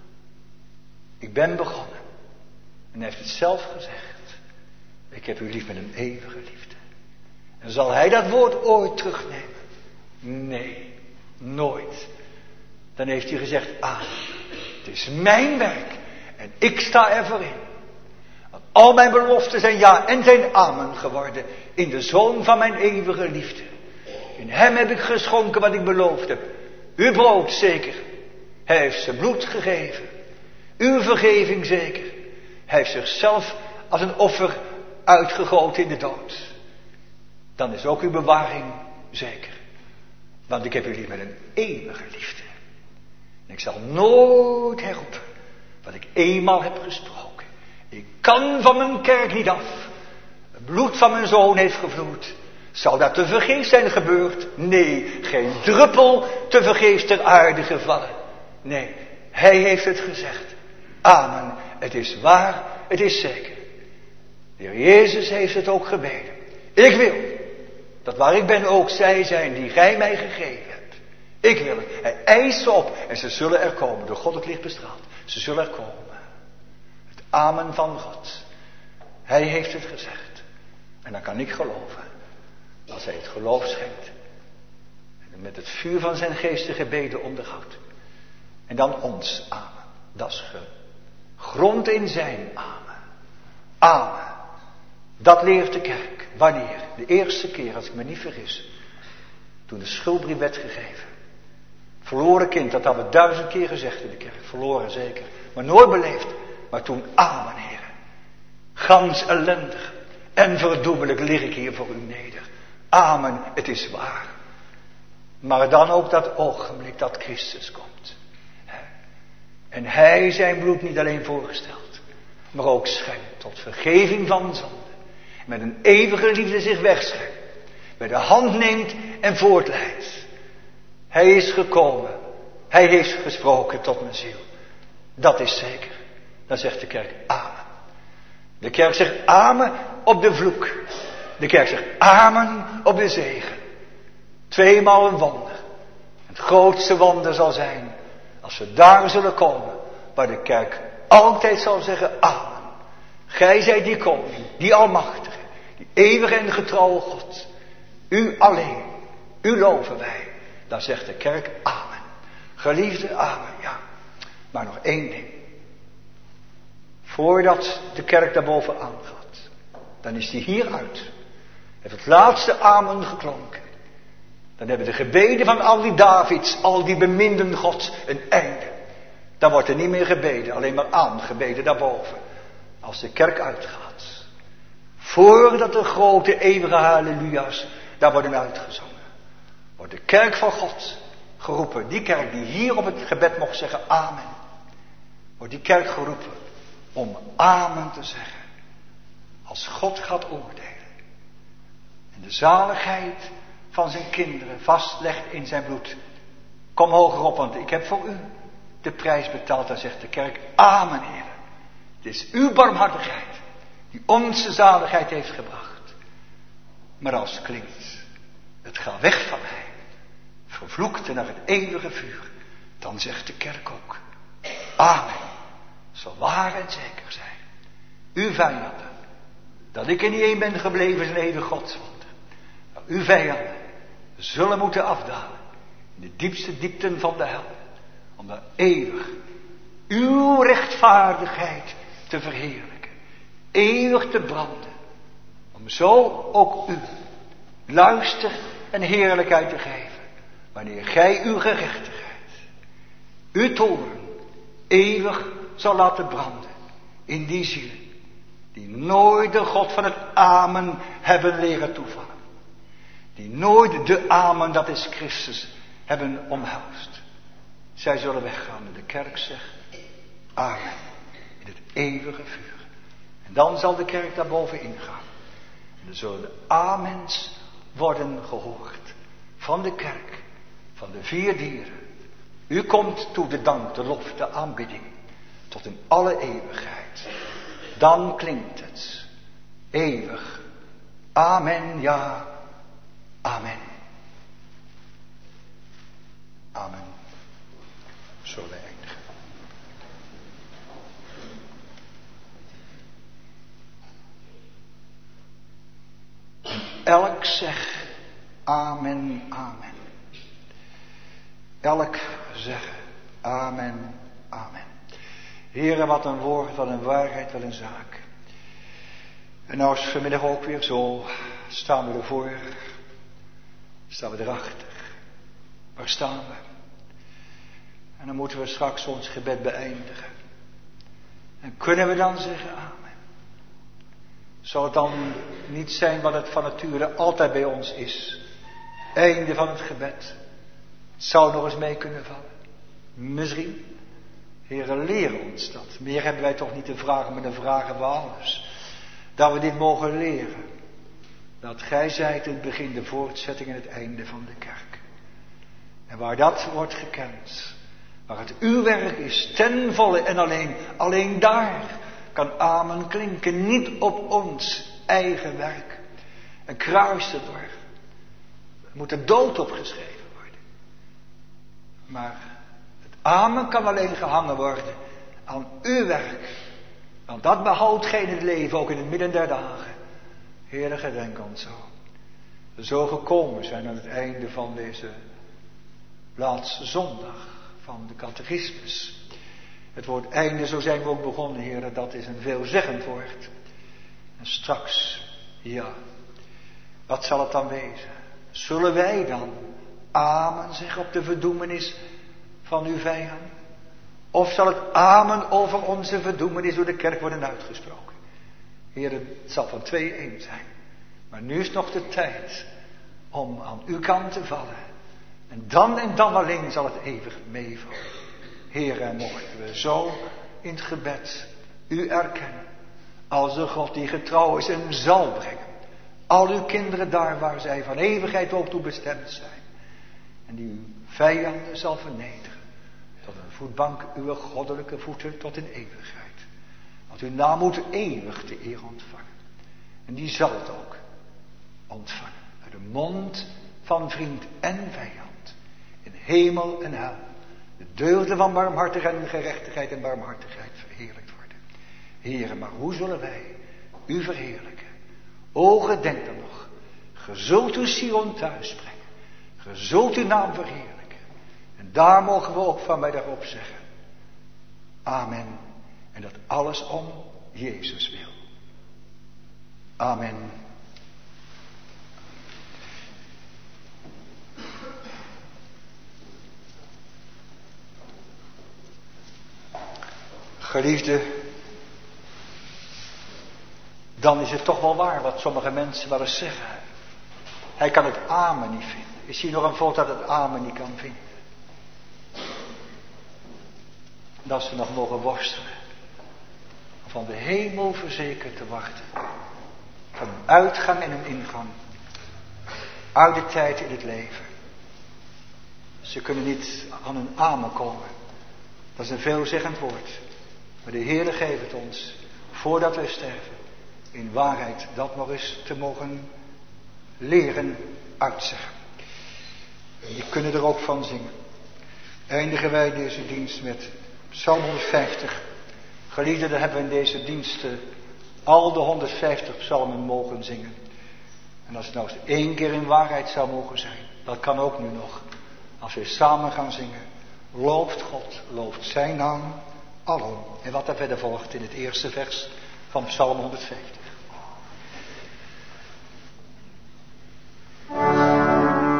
Ik ben begonnen. En hij heeft het zelf gezegd. Ik heb u lief met een eeuwige liefde. En zal hij dat woord ooit terugnemen? Nee, nooit. Dan heeft hij gezegd, het is mijn werk. En ik sta ervoor in. Want al mijn beloften zijn ja en zijn amen geworden. In de Zoon van mijn eeuwige liefde. In hem heb ik geschonken wat ik beloofd heb. Uw brood zeker. Hij heeft zijn bloed gegeven. Uw vergeving zeker. Hij heeft zichzelf als een offer uitgegoten in de dood. Dan is ook uw bewaring zeker. Want ik heb u lief met een eeuwige liefde. En ik zal nooit herroepen wat ik eenmaal heb gesproken. Ik kan van mijn kerk niet af. Het bloed van mijn zoon heeft gevloed. Zal dat tevergeefs zijn gebeurd? Nee, geen druppel tevergeefs ter aarde gevallen. Nee, hij heeft het gezegd. Amen, het is waar, het is zeker. De Heer Jezus heeft het ook gebeden. Ik wil dat waar ik ben ook zij zijn die gij mij gegeven hebt. Ik wil het. Hij eist ze op en ze zullen er komen. Door God het licht bestraald. Ze zullen er komen. Het amen van God. Hij heeft het gezegd. En dan kan ik geloven. Als hij het geloof schenkt. En met het vuur van zijn geest de gebeden onderhoudt. En dan ons amen. Dat is grond in zijn amen. Amen. Dat leert de kerk. Wanneer? De eerste keer, als ik me niet vergis. Toen de schuldbrief werd gegeven. Verloren kind, dat hebben we 1000 keer gezegd in de kerk. Verloren zeker. Maar nooit beleefd. Maar toen, amen, heren. Gans ellendig en verdoemelijk lig ik hier voor u neder. Amen, het is waar. Maar dan ook dat ogenblik dat Christus komt. En hij zijn bloed niet alleen voorgesteld, maar ook schenkt tot vergeving van zonde. Met een eeuwige liefde zich wegschenkt. Bij de hand neemt en voortleidt. Hij is gekomen. Hij heeft gesproken tot mijn ziel. Dat is zeker. Dan zegt de kerk amen. De kerk zegt amen op de vloek. De kerk zegt amen op de zegen. 2-maal een wonder. Het grootste wonder zal zijn als we daar zullen komen, waar de kerk altijd zal zeggen amen. Gij zijt die koning, die almachtige, die eeuwige en getrouwe God. U alleen, u loven wij. Dan zegt de kerk amen. Geliefde, amen, ja. Maar nog 1 ding. Voordat de kerk daarboven aangaat, dan is die hieruit. Heeft het laatste amen geklonken. Dan hebben de gebeden van al die Davids, al die beminden God, een einde. Dan wordt er niet meer gebeden, alleen maar aangebeden daarboven. Als de kerk uitgaat. Voordat de grote eeuwige halleluja's daar worden uitgezongen. Wordt de kerk van God geroepen. Die kerk die hier op het gebed mocht zeggen amen. Wordt die kerk geroepen om amen te zeggen. Als God gaat oordelen. En de zaligheid van zijn kinderen vastlegt in zijn bloed. Kom hoger op, want ik heb voor u de prijs betaald. Dan zegt de kerk, amen, Heer. Het is uw barmhartigheid die onze zaligheid heeft gebracht. Maar als het klinkt, het gaat weg van mij, vervloekte naar het eeuwige vuur, dan zegt de kerk ook, amen, zal waar en zeker zijn. Uw vijanden, dat ik er niet één ben gebleven, is een eeuwig godswonder. Uw vijanden zullen moeten afdalen in de diepste diepten van de hel, om daar eeuwig uw rechtvaardigheid te verheerlijken, eeuwig te branden, om zo ook u, luister en heerlijkheid te geven. Wanneer gij uw gerechtigheid, uw toorn, eeuwig zal laten branden in die zielen die nooit de God van het amen hebben leren toevallen. Die nooit de amen, dat is Christus, hebben omhelst. Zij zullen weggaan en de kerk zegt amen in het eeuwige vuur. En dan zal de kerk daarboven ingaan. En dan zullen de amens worden gehoord van de kerk, van de 4 dieren. U komt toe de dank, de lof, de aanbidding, tot in alle eeuwigheid. Dan klinkt het eeuwig. Amen, ja, amen. Amen. Zullen wij eindigen. En elk zegt amen, amen. Elk zeggen amen, amen. Heere, wat een woord, wat een waarheid, wat een zaak. En nou is vanmiddag ook weer zo. Staan we ervoor? Staan we erachter? Waar staan we? En dan moeten we straks ons gebed beëindigen. En kunnen we dan zeggen amen? Zal het dan niet zijn wat het van nature altijd bij ons is? Einde van het gebed. Het zou nog eens mee kunnen vallen. Misschien. Heere, leer ons dat. Meer hebben wij toch niet te vragen, maar dan vragen we alles. Dat we dit mogen leren. Dat gij zijt het begin, de voortzetting en het einde van de kerk. En waar dat wordt gekend, waar het uw werk is, ten volle en alleen daar kan amen klinken. Niet op ons eigen werk. En kruist het door. Er moet er dood opgeschreven worden. Maar het amen kan alleen gehangen worden aan uw werk. Want dat behoudt gij in het leven, ook in het midden der dagen. Heere, gedenk ons zo. We zo gekomen zijn aan het einde van deze laatste zondag van de catechismus. Het woord einde, zo zijn we ook begonnen, Heere, dat is een veelzeggend woord. En straks, ja, wat zal het dan wezen? Zullen wij dan amen zeggen op de verdoemenis van uw vijand? Of zal het amen over onze verdoemenis door de kerk worden uitgesproken? Heer, het zal van 2-1 zijn. Maar nu is nog de tijd om aan uw kant te vallen. En dan alleen zal het eeuwig meevallen. Heer, en mochten we zo in het gebed u erkennen. Als de God die getrouw is en zal brengen. Al uw kinderen daar waar zij van eeuwigheid ook toe bestemd zijn. En die uw vijanden zal vernederen. Tot een voetbank uw goddelijke voeten tot in eeuwigheid. Want uw naam moet eeuwig de eer ontvangen. En die zal het ook ontvangen. Uit de mond van vriend en vijand. In hemel en hel. De deugden van barmhartigheid en gerechtigheid en barmhartigheid verheerlijkt worden. Heere, maar hoe zullen wij u verheerlijken? O, gedenk dan nog. Ge zult uw Sion thuis brengen. Ge zult uw naam verheerlijken. En daar mogen we ook van mij daarop zeggen. Amen. En dat alles om Jezus wil. Amen. Geliefde, dan is het toch wel waar wat sommige mensen wel eens zeggen. Hij kan het amen niet vinden. Is hier nog een volk dat het amen niet kan vinden? Dat ze nog mogen worstelen. Van de hemel verzekerd te wachten. Van een uitgang en een ingang. Uit de tijd in het leven. Ze kunnen niet aan een amen komen. Dat is een veelzeggend woord. Maar de Heere geeft het ons, voordat wij sterven, in waarheid dat nog eens te mogen leren uitzeggen. En die kunnen er ook van zingen. Eindigen wij deze dienst met Psalm 150. Geliefden, daar hebben we in deze diensten al de 150 psalmen mogen zingen. En als het nou eens 1 keer in waarheid zou mogen zijn, dat kan ook nu nog. Als we samen gaan zingen, looft God, looft zijn naam alom. En wat er verder volgt in het eerste vers van Psalm 150.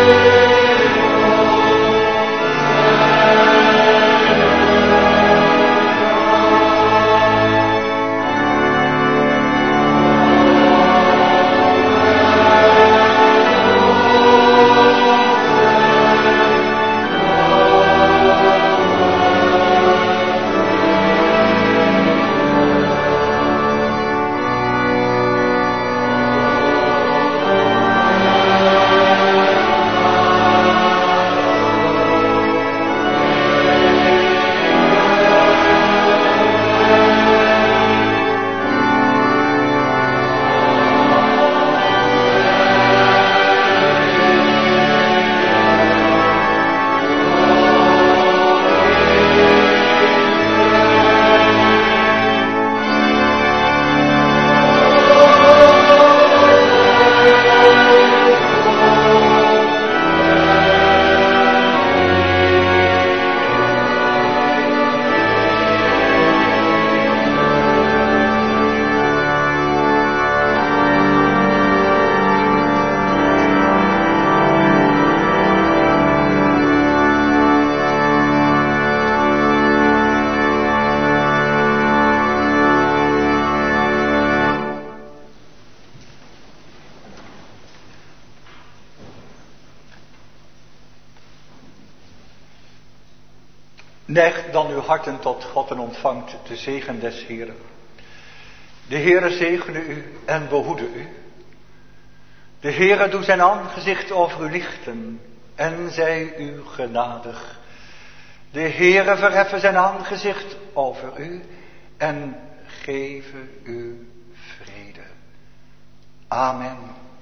Neigt dan uw harten tot God en ontvangt de zegen des Heeren. De Heere zegene u en behoede u. De Heere doet zijn aangezicht over u lichten en zij u genadig. De Heere verheffen zijn aangezicht over u en geven u vrede. Amen.